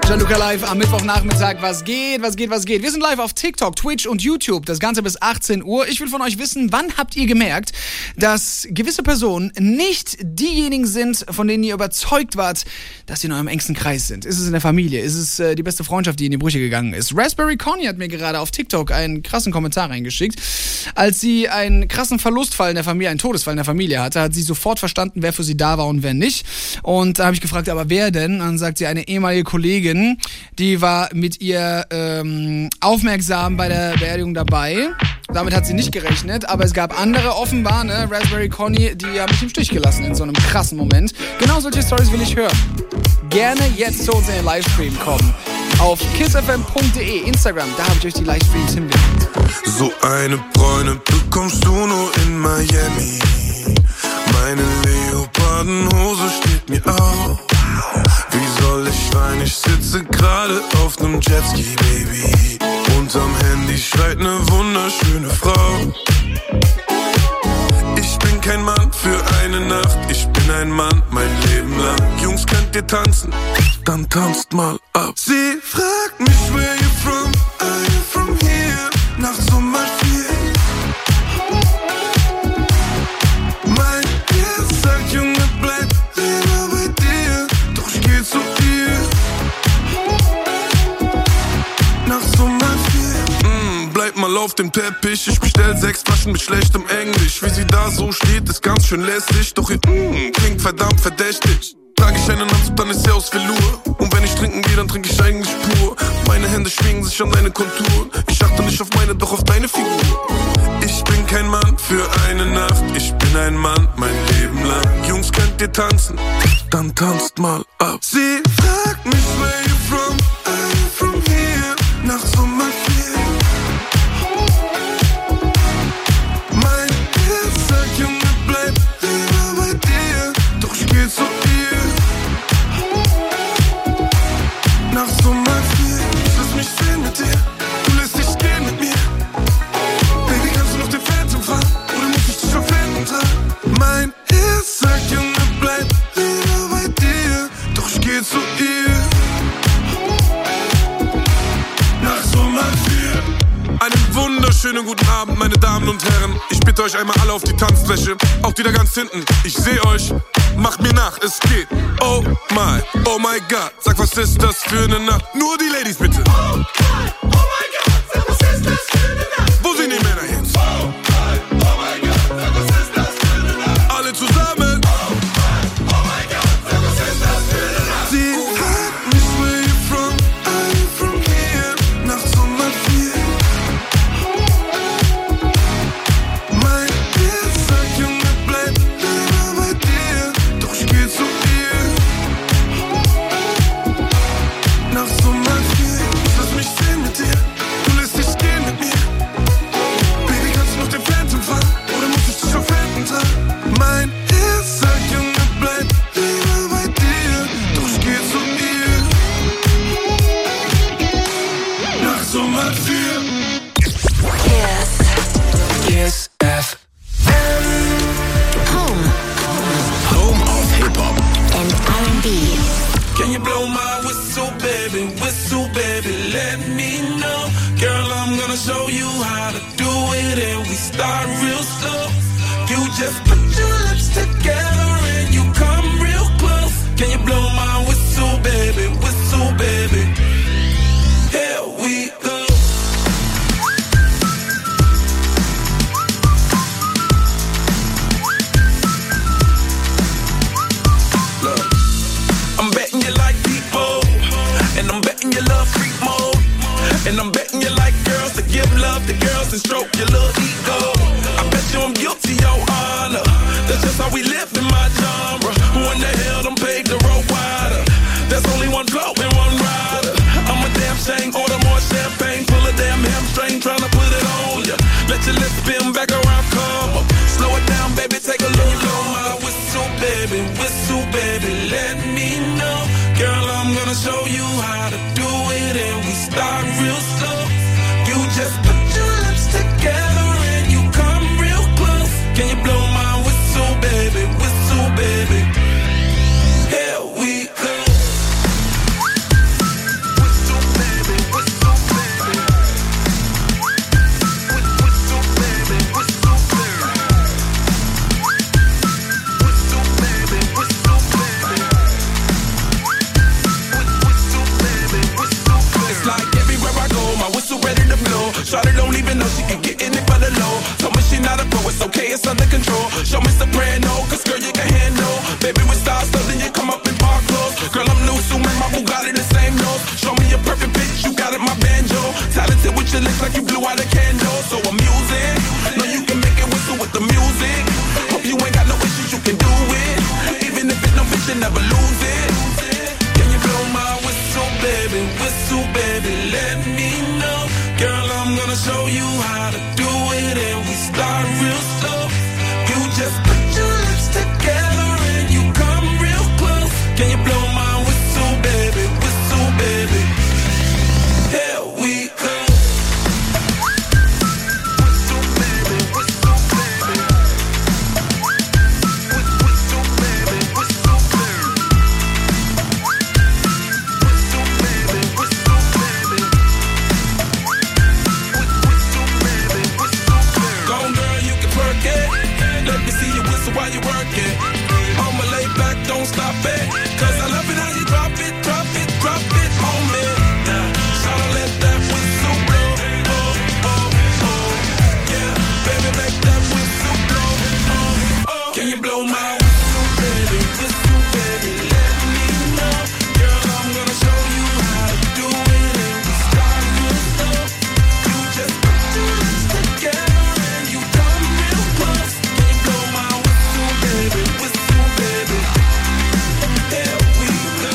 Gianluca live am Mittwochnachmittag. Was geht, was geht, was geht? Wir sind live auf TikTok, Twitch und YouTube. Das Ganze bis achtzehn Uhr. Ich will von euch wissen, wann habt ihr gemerkt, dass gewisse Personen nicht diejenigen sind, von denen ihr überzeugt wart, dass sie in eurem engsten Kreis sind? Ist es in der Familie? Ist es äh, die beste Freundschaft, die in die Brüche gegangen ist? Raspberry Connie hat mir gerade auf TikTok einen krassen Kommentar reingeschickt. Als sie einen krassen Verlustfall in der Familie, einen Todesfall in der Familie hatte, hat sie sofort verstanden, wer für sie da war und wer nicht. Und da habe ich gefragt, aber wer denn? Und dann sagt sie, eine ehemalige Kollegin, die war mit ihr ähm, aufmerksam bei der Beerdigung dabei. Damit hat sie nicht gerechnet, aber es gab andere offenbar, ne, Raspberry Connie, die haben mich im Stich gelassen in so einem krassen Moment. Genau solche Storys will ich hören. Gerne jetzt zu uns in den Livestream kommen. Auf kiss f m punkt d e, Instagram, da habe ich euch die Livestreams hingelegt. So eine Bräune bekommst du nur in Miami. Meine Leopardenhose steht mir auf. Wie soll ich weinen? Ich sitze gerade auf nem Jetski, Baby. Unterm Handy schreit ne wunderschöne Frau. Ich bin kein Mann für eine Nacht. Ich bin ein Mann mein Leben lang. Jungs, könnt ihr tanzen? Dann tanzt mal ab. Sie fragt mich, where you from? Are you from here? Nach Sommer vier. Mein Herz sagt, Junge, bleib lieber bei dir. Doch ich geh zu ihr. Nach Sommer vier. Mm, bleib mal auf dem Teppich. Ich bestell sechs Flaschen mit schlechtem Englisch. Wie sie da so steht, ist ganz schön lässig. Doch ihr mm, klingt verdammt verdächtig. Trag ich einen Anzug, dann ist sie aus Velour. Und wenn ich trinken gehe, dann trinke ich eigentlich pur. Meine Hände schwingen sich an deine Konturen. Ich achte nicht auf meine, doch auf deine Figur. Ich bin kein Mann für eine Nacht. Ich bin ein Mann mein Leben lang. Jungs, könnt ihr tanzen? Dann tanzt mal ab. Sie fragt mich, where you from? Are you from here? Nach Sommer vier. Mein Herz sagt, Junge, bleib lieber bei dir. Doch ich geh zu ihr. Nach Sommer vier. Ich lass mich sehen mit dir. Du lässt dich gehen mit mir. Baby, kannst du noch den Phantom fahren? Oder muss ich dich auf Händen tragen? Mein Herz sagt, Junge, bleib lieber bei dir. Doch ich geh zu ihr. Nach Sommer vier. Einen wunderschönen guten Abend, meine Damen und Herren. Ich bitte euch einmal alle auf die Tanzfläche. Auch die da ganz hinten. Ich seh euch. Macht mir nach, es geht. Oh my, oh my God. Sag, was ist das für eine Nacht? Nur die Ladies bitte. Oh my, oh my God. Sag, was ist das für eine Nacht? Wo sind die Männer jetzt? Oh my, oh my God. Sag, was ist das für eine Nacht? Alle zusammen. Oh my, oh my God. Sag, was ist das für eine Nacht? Sie fragt mich, where you from? Are you from here? Nach Sommer vier. Mein Herz sagt, Junge, bleib lieber bei dir. Doch ich geh zu ihr. Nach Sommer vier. Ich lass mich sehen mit dir. Du lässt dich gehen mit mir. Baby, kannst du noch den Phantom fahren? Oder muss ich dich auf Händen tragen? Mein Herz sagt, Junge, bleib lieber bei dir. Doch ich geh zu ihr. Nach Sommer vier. Kiss. Kiss F Home Home of Hip-Hop and R and B. Can you blow my whistle, baby, whistle, baby, let me know. Girl, I'm gonna show you how to do it, and we start real slow. You just put your lips together and you come real close. Can you blow my whistle, baby, whistle, baby? Here we go. Look, I'm betting you like people, and I'm betting you love freak mode, and I'm betting you like girls to give love to girls and stroke your little ego. I bet you I'm guilty, your honor. That's just how we live in my genre. Who in the hell done paved the road wider? There's only one flow and one rider. I'm a damn shame, order more champagne, pull a damn hamstring, tryna put it on ya. Let your lips spin back around, come up. Slow it down, baby, take a little low. My whistle, baby, whistle, baby, let me know. Girl, I'm gonna show you how to do it, and we start real slow. You just put your lips together and you come real close. Can you blow my whistle, baby, whistle, baby? Here we go. you how to do it and we start real slow. You just put your lips together and you come real close. Can you blow my whistle, baby, whistle, baby? Here we go. While you work it, I'ma lay back, don't stop it. Cause I love it how you drop it, drop it, drop it on me. Now, try to let that whistle blow. Oh, oh, oh. Yeah, baby, make that whistle blow. Oh, oh. Can you blow my whistle, baby? Whistle, baby, let me know. Girl, I'm gonna show you how to do it. And we start real slow. You just put your lips together and you come real close. Can you blow my baby, whistle, baby. Here we go.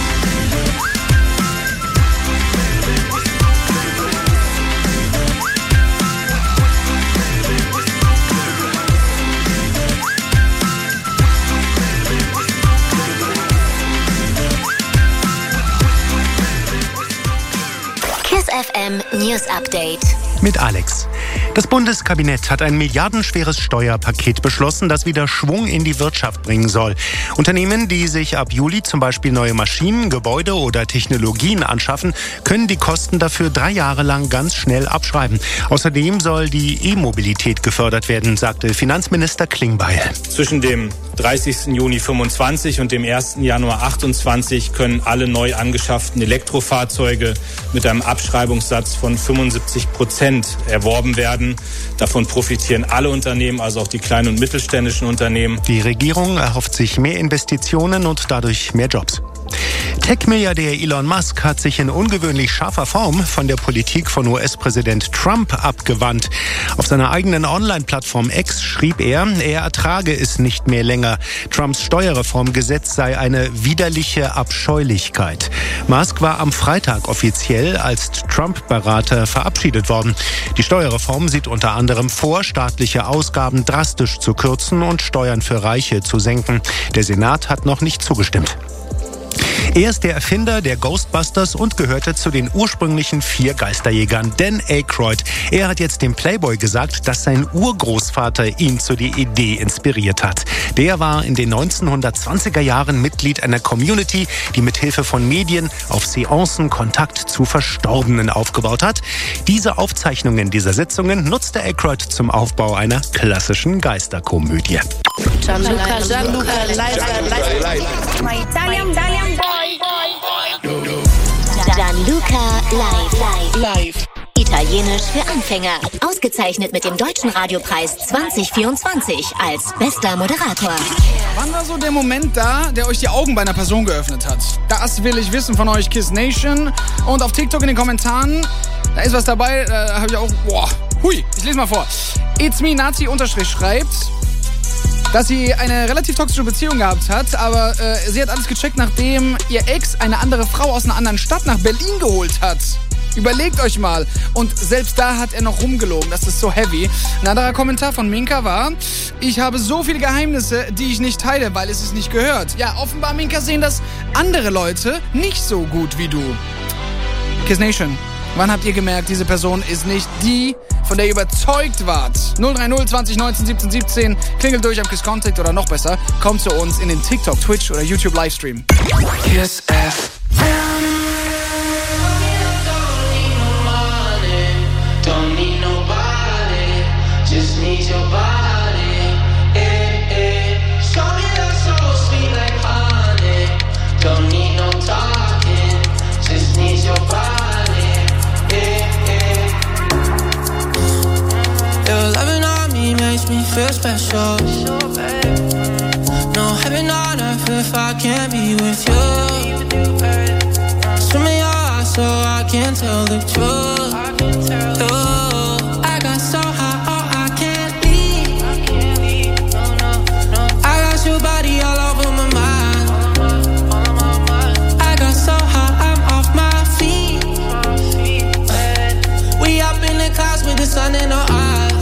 Kiss F M News Update. Mit Alex. Das Bundeskabinett hat ein milliardenschweres Steuerpaket beschlossen, das wieder Schwung in die Wirtschaft bringen soll. Unternehmen, die sich ab Juli zum Beispiel neue Maschinen, Gebäude oder Technologien anschaffen, können die Kosten dafür drei Jahre lang ganz schnell abschreiben. Außerdem soll die E-Mobilität gefördert werden, sagte Finanzminister Klingbeil. Zwischen dem dreißigsten Juni fünfundzwanzig und dem ersten Januar achtundzwanzig können alle neu angeschafften Elektrofahrzeuge mit einem Abschreibungssatz von fünfundsiebzig Prozent erworben werden. Davon profitieren alle Unternehmen, also auch die kleinen und mittelständischen Unternehmen. Die Regierung erhofft sich mehr Investitionen und dadurch mehr Jobs. Tech-Milliardär Elon Musk hat sich in ungewöhnlich scharfer Form von der Politik von U S-Präsident Trump abgewandt. Auf seiner eigenen Online-Plattform X schrieb er, er ertrage es nicht mehr länger. Trumps Steuerreformgesetz sei eine widerliche Abscheulichkeit. Musk war am Freitag offiziell als Trump-Berater verabschiedet worden. Die Steuerreform sieht unter anderem vor, staatliche Ausgaben drastisch zu kürzen und Steuern für Reiche zu senken. Der Senat hat noch nicht zugestimmt. Er ist der Erfinder der Ghostbusters und gehörte zu den ursprünglichen vier Geisterjägern. Dan Aykroyd. Er hat jetzt dem Playboy gesagt, dass sein Urgroßvater ihn zu der Idee inspiriert hat. Der war in den neunzehnhundertzwanziger Jahren Mitglied einer Community, die mit Hilfe von Medien auf Seancen Kontakt zu Verstorbenen aufgebaut hat. Diese Aufzeichnungen dieser Sitzungen nutzte Aykroyd zum Aufbau einer klassischen Geisterkomödie. Gianluca, Gianluca, live, live. My Italian, Italian boy. Gianluca live, live, live. Italienisch für Anfänger. Ausgezeichnet mit dem Deutschen Radiopreis zwanzig vierundzwanzig als bester Moderator. Wann war so der Moment da, der euch die Augen bei einer Person geöffnet hat? Das will ich wissen von euch, Kiss Nation. Und auf TikTok in den Kommentaren, da ist was dabei, da habe ich auch, boah, hui, ich lese mal vor. It's me Nazi unterstrich schreibt, dass sie eine relativ toxische Beziehung gehabt hat, aber äh, sie hat alles gecheckt, nachdem ihr Ex eine andere Frau aus einer anderen Stadt nach Berlin geholt hat. Überlegt euch mal. Und selbst da hat er noch rumgelogen. Das ist so heavy. Ein anderer Kommentar von Minka war, ich habe so viele Geheimnisse, die ich nicht teile, weil es es nicht gehört. Ja, offenbar, Minka, sehen das andere Leute nicht so gut wie du. Kiss Nation, wann habt ihr gemerkt, diese Person ist nicht die, von der ihr überzeugt wart? null drei null zwanzig neunzehn siebzehn siebzehn. Klingelt durch am Kiss Contact oder noch besser, kommt zu uns in den TikTok, Twitch oder YouTube Livestream. Kiss F M. Don't need nobody, just need your body. Eh, eh. Show me that so sweet like honey. Don't need no talking, just need your body. Eh, eh. Your loving on me makes me feel special. No heaven on earth if I can't be with you. Swim in your eyes so I can tell the truth. Oh, I got so high, oh, I can't leave. I got your body all over my mind. I got so high, I'm off my feet. We up in the clouds with the sun in her eyes.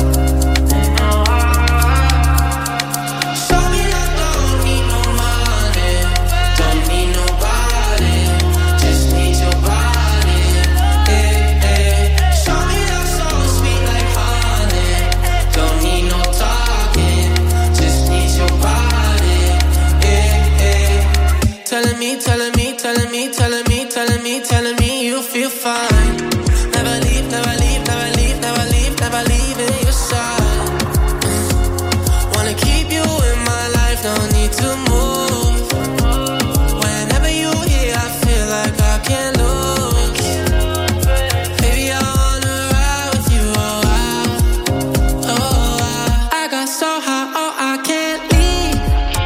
Show me that don't need no money, don't need nobody, just need your body. Eh, eh. Show me that so sweet like honey, don't need no talking, just need your body. Eh, eh. Telling me, telling me, telling me, telling me, telling me, telling me you feel fine. Never leave, never leave, never leave, never leave, never leave in your side. Wanna keep you in my life, no need to move. Whenever you here, I feel like I can't lose. Baby, I wanna ride with you, oh, I, oh, I, I got so high, oh, I can't leave.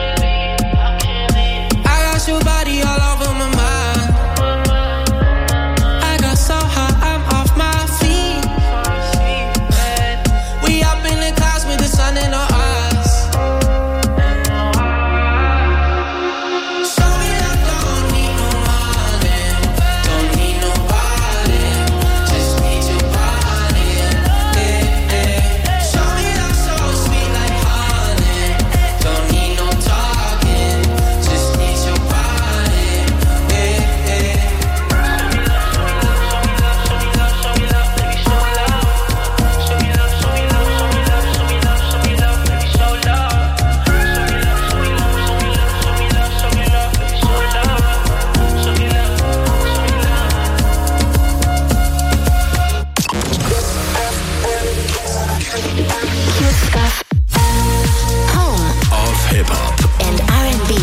I got your body all over my mind. I got so high, I'm off my feet. We up in the clouds with the sun in our eyes. Show me that don't need no money, don't need nobody, just need your body. Eh, eh. Show me that so sweet like honey, don't need no talking, just need your body. Eh, eh. Home Of Hip-Hop. and R and B.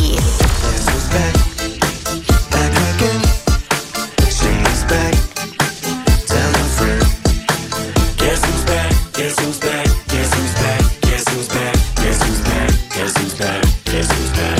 She's back. Tell her friend. Guess who's back? Guess who's back? Guess who's back? Guess who's back? Guess who's back? Guess who's back? Guess who's back?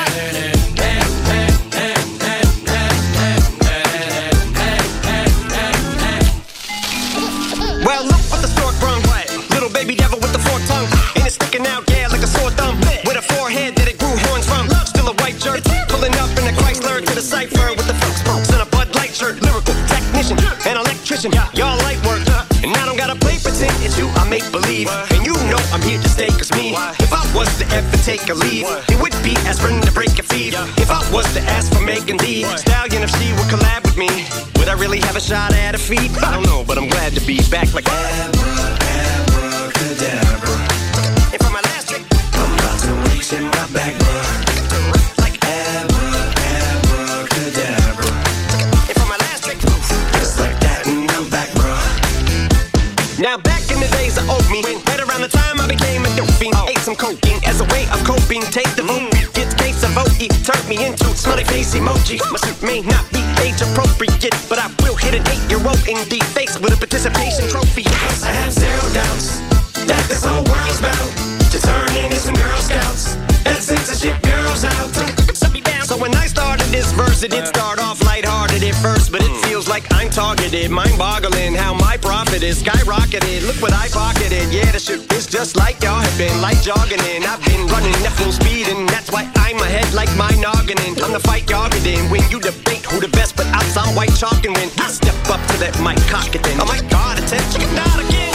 Well, look what the stork brung. Little baby devil with the forked tongue. And it's sticking out, yeah, like a sore thumb. With a forehead that it grew horns from. Still a white shirt. Pulling up in a Chrysler to the cipher with the folks smokes and a Bud Light shirt. Lyrical technician, an electrician. Y'all light work. And I don't gotta play pretend. It's you, I make believe. And you know I'm here to stay, cause me. If I was to ever take a leave, it would be aspirin to break a fever. If I was to ask for Megan Thee Stallion, if she would collab with me, would I really have a shot at a feat? I don't know, but I'm glad to be back like Abracadabra. And for my last trick, I'm about to reach in my back, bruh. like Abra, abracadabra. And for my last trick, Just like that, and I'm back, bruh. now back in the days of old me, right around the time I became a dope fiend, ate some cocaine as a way of coping. Take the vote, get case of O E, turned me into smiley face emoji. My suit may not be age appropriate, but I will hit an eight-year-old in the face with a participation trophy. I have zero doubts that this whole world's bound to turn into some Girl Scouts and censorship girls out. So when I started this verse, it did start off lighthearted at first, but it feels like I'm targeted. Mind-boggling how my profit is skyrocketed. Look what I pocketed. Yeah, the shit is just like y'all have been, like jogging in. I've been running at full speed, and that's why I'm ahead like my noggin. I'm the fight y'all get in. When you debate who the best, but I'm some white chalk, and when I step up to that mic, cock it then. Oh my God, attention, not again.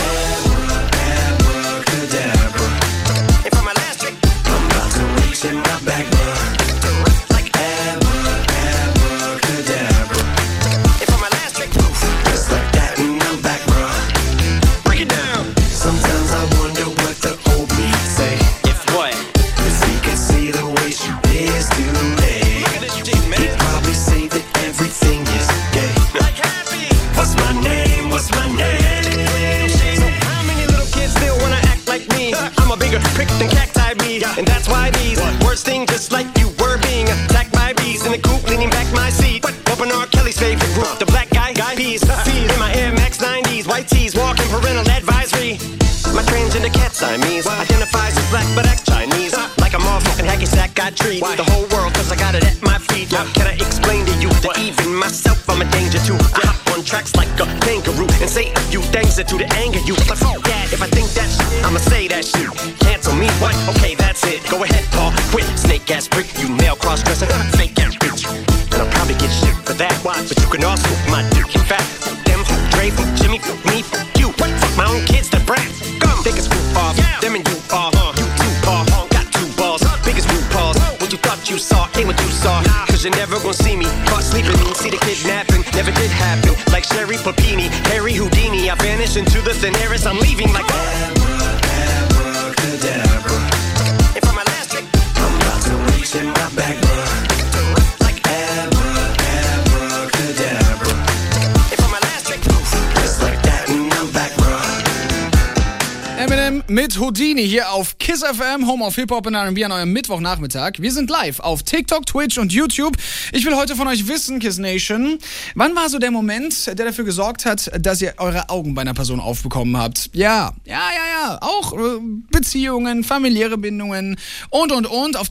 Abracadabra. And for my last trick, I'm about to reach in my back, bruh. like Abra, abracadabra. and for my last trick, Just like that, and I'm back, bruh. break it down. Sometimes I wonder what the old me say. If what? If he could see the way she is today, Look at this G, man. he'd probably say that everything is gay. Like happy. What's my name? What's my name? So how many little kids still wanna act like me? I'm a bigger prick than cacti me, and that's why these words sting just like you were being attacked by bees in the coop, leaning back my seat. Open R. Kelly's favorite group, the black guy, guy peas. Feed in my Air Max nineties, white tees, walking parental advisory. My transgender cat Siamese identifies as black but acts Chinese. Like a motherfucking hacky sack, I treat the whole world cause I got it at my feet. How can I explain to you that even myself I'm a danger to? I hop on tracks like a kangaroo and say a few things that do to anger you. Like fuck that, if I think that shit, I'ma say that shit. Cancel me, what? Okay, that's it. Go ahead, Paul, quit. Snake ass prick, you male cross-dresser, fake ass bitch. And I'll probably get shit for that. But you can also my dick, in fact, them, Dre, Jimmy, me, you. Fuck my own Papini, Harry Houdini. I vanish into the thin air as I'm leaving like abracadabra. And for my last trick, I'm about to reach in my back, like abra, abracadabra. And for my last trick, just like that, and I'm back, bro. Eminem mit Houdini hier auf Kiss F M, Home of Hip-Hop und R and B an eurem Mittwochnachmittag. Wir sind live auf TikTok, Twitch und YouTube. Ich will heute von euch wissen, Kiss Nation, wann war so der Moment, der dafür gesorgt hat, dass ihr eure Augen bei einer Person aufbekommen habt? Ja, ja, ja, ja, auch äh, Beziehungen, familiäre Bindungen und, und, und. Auf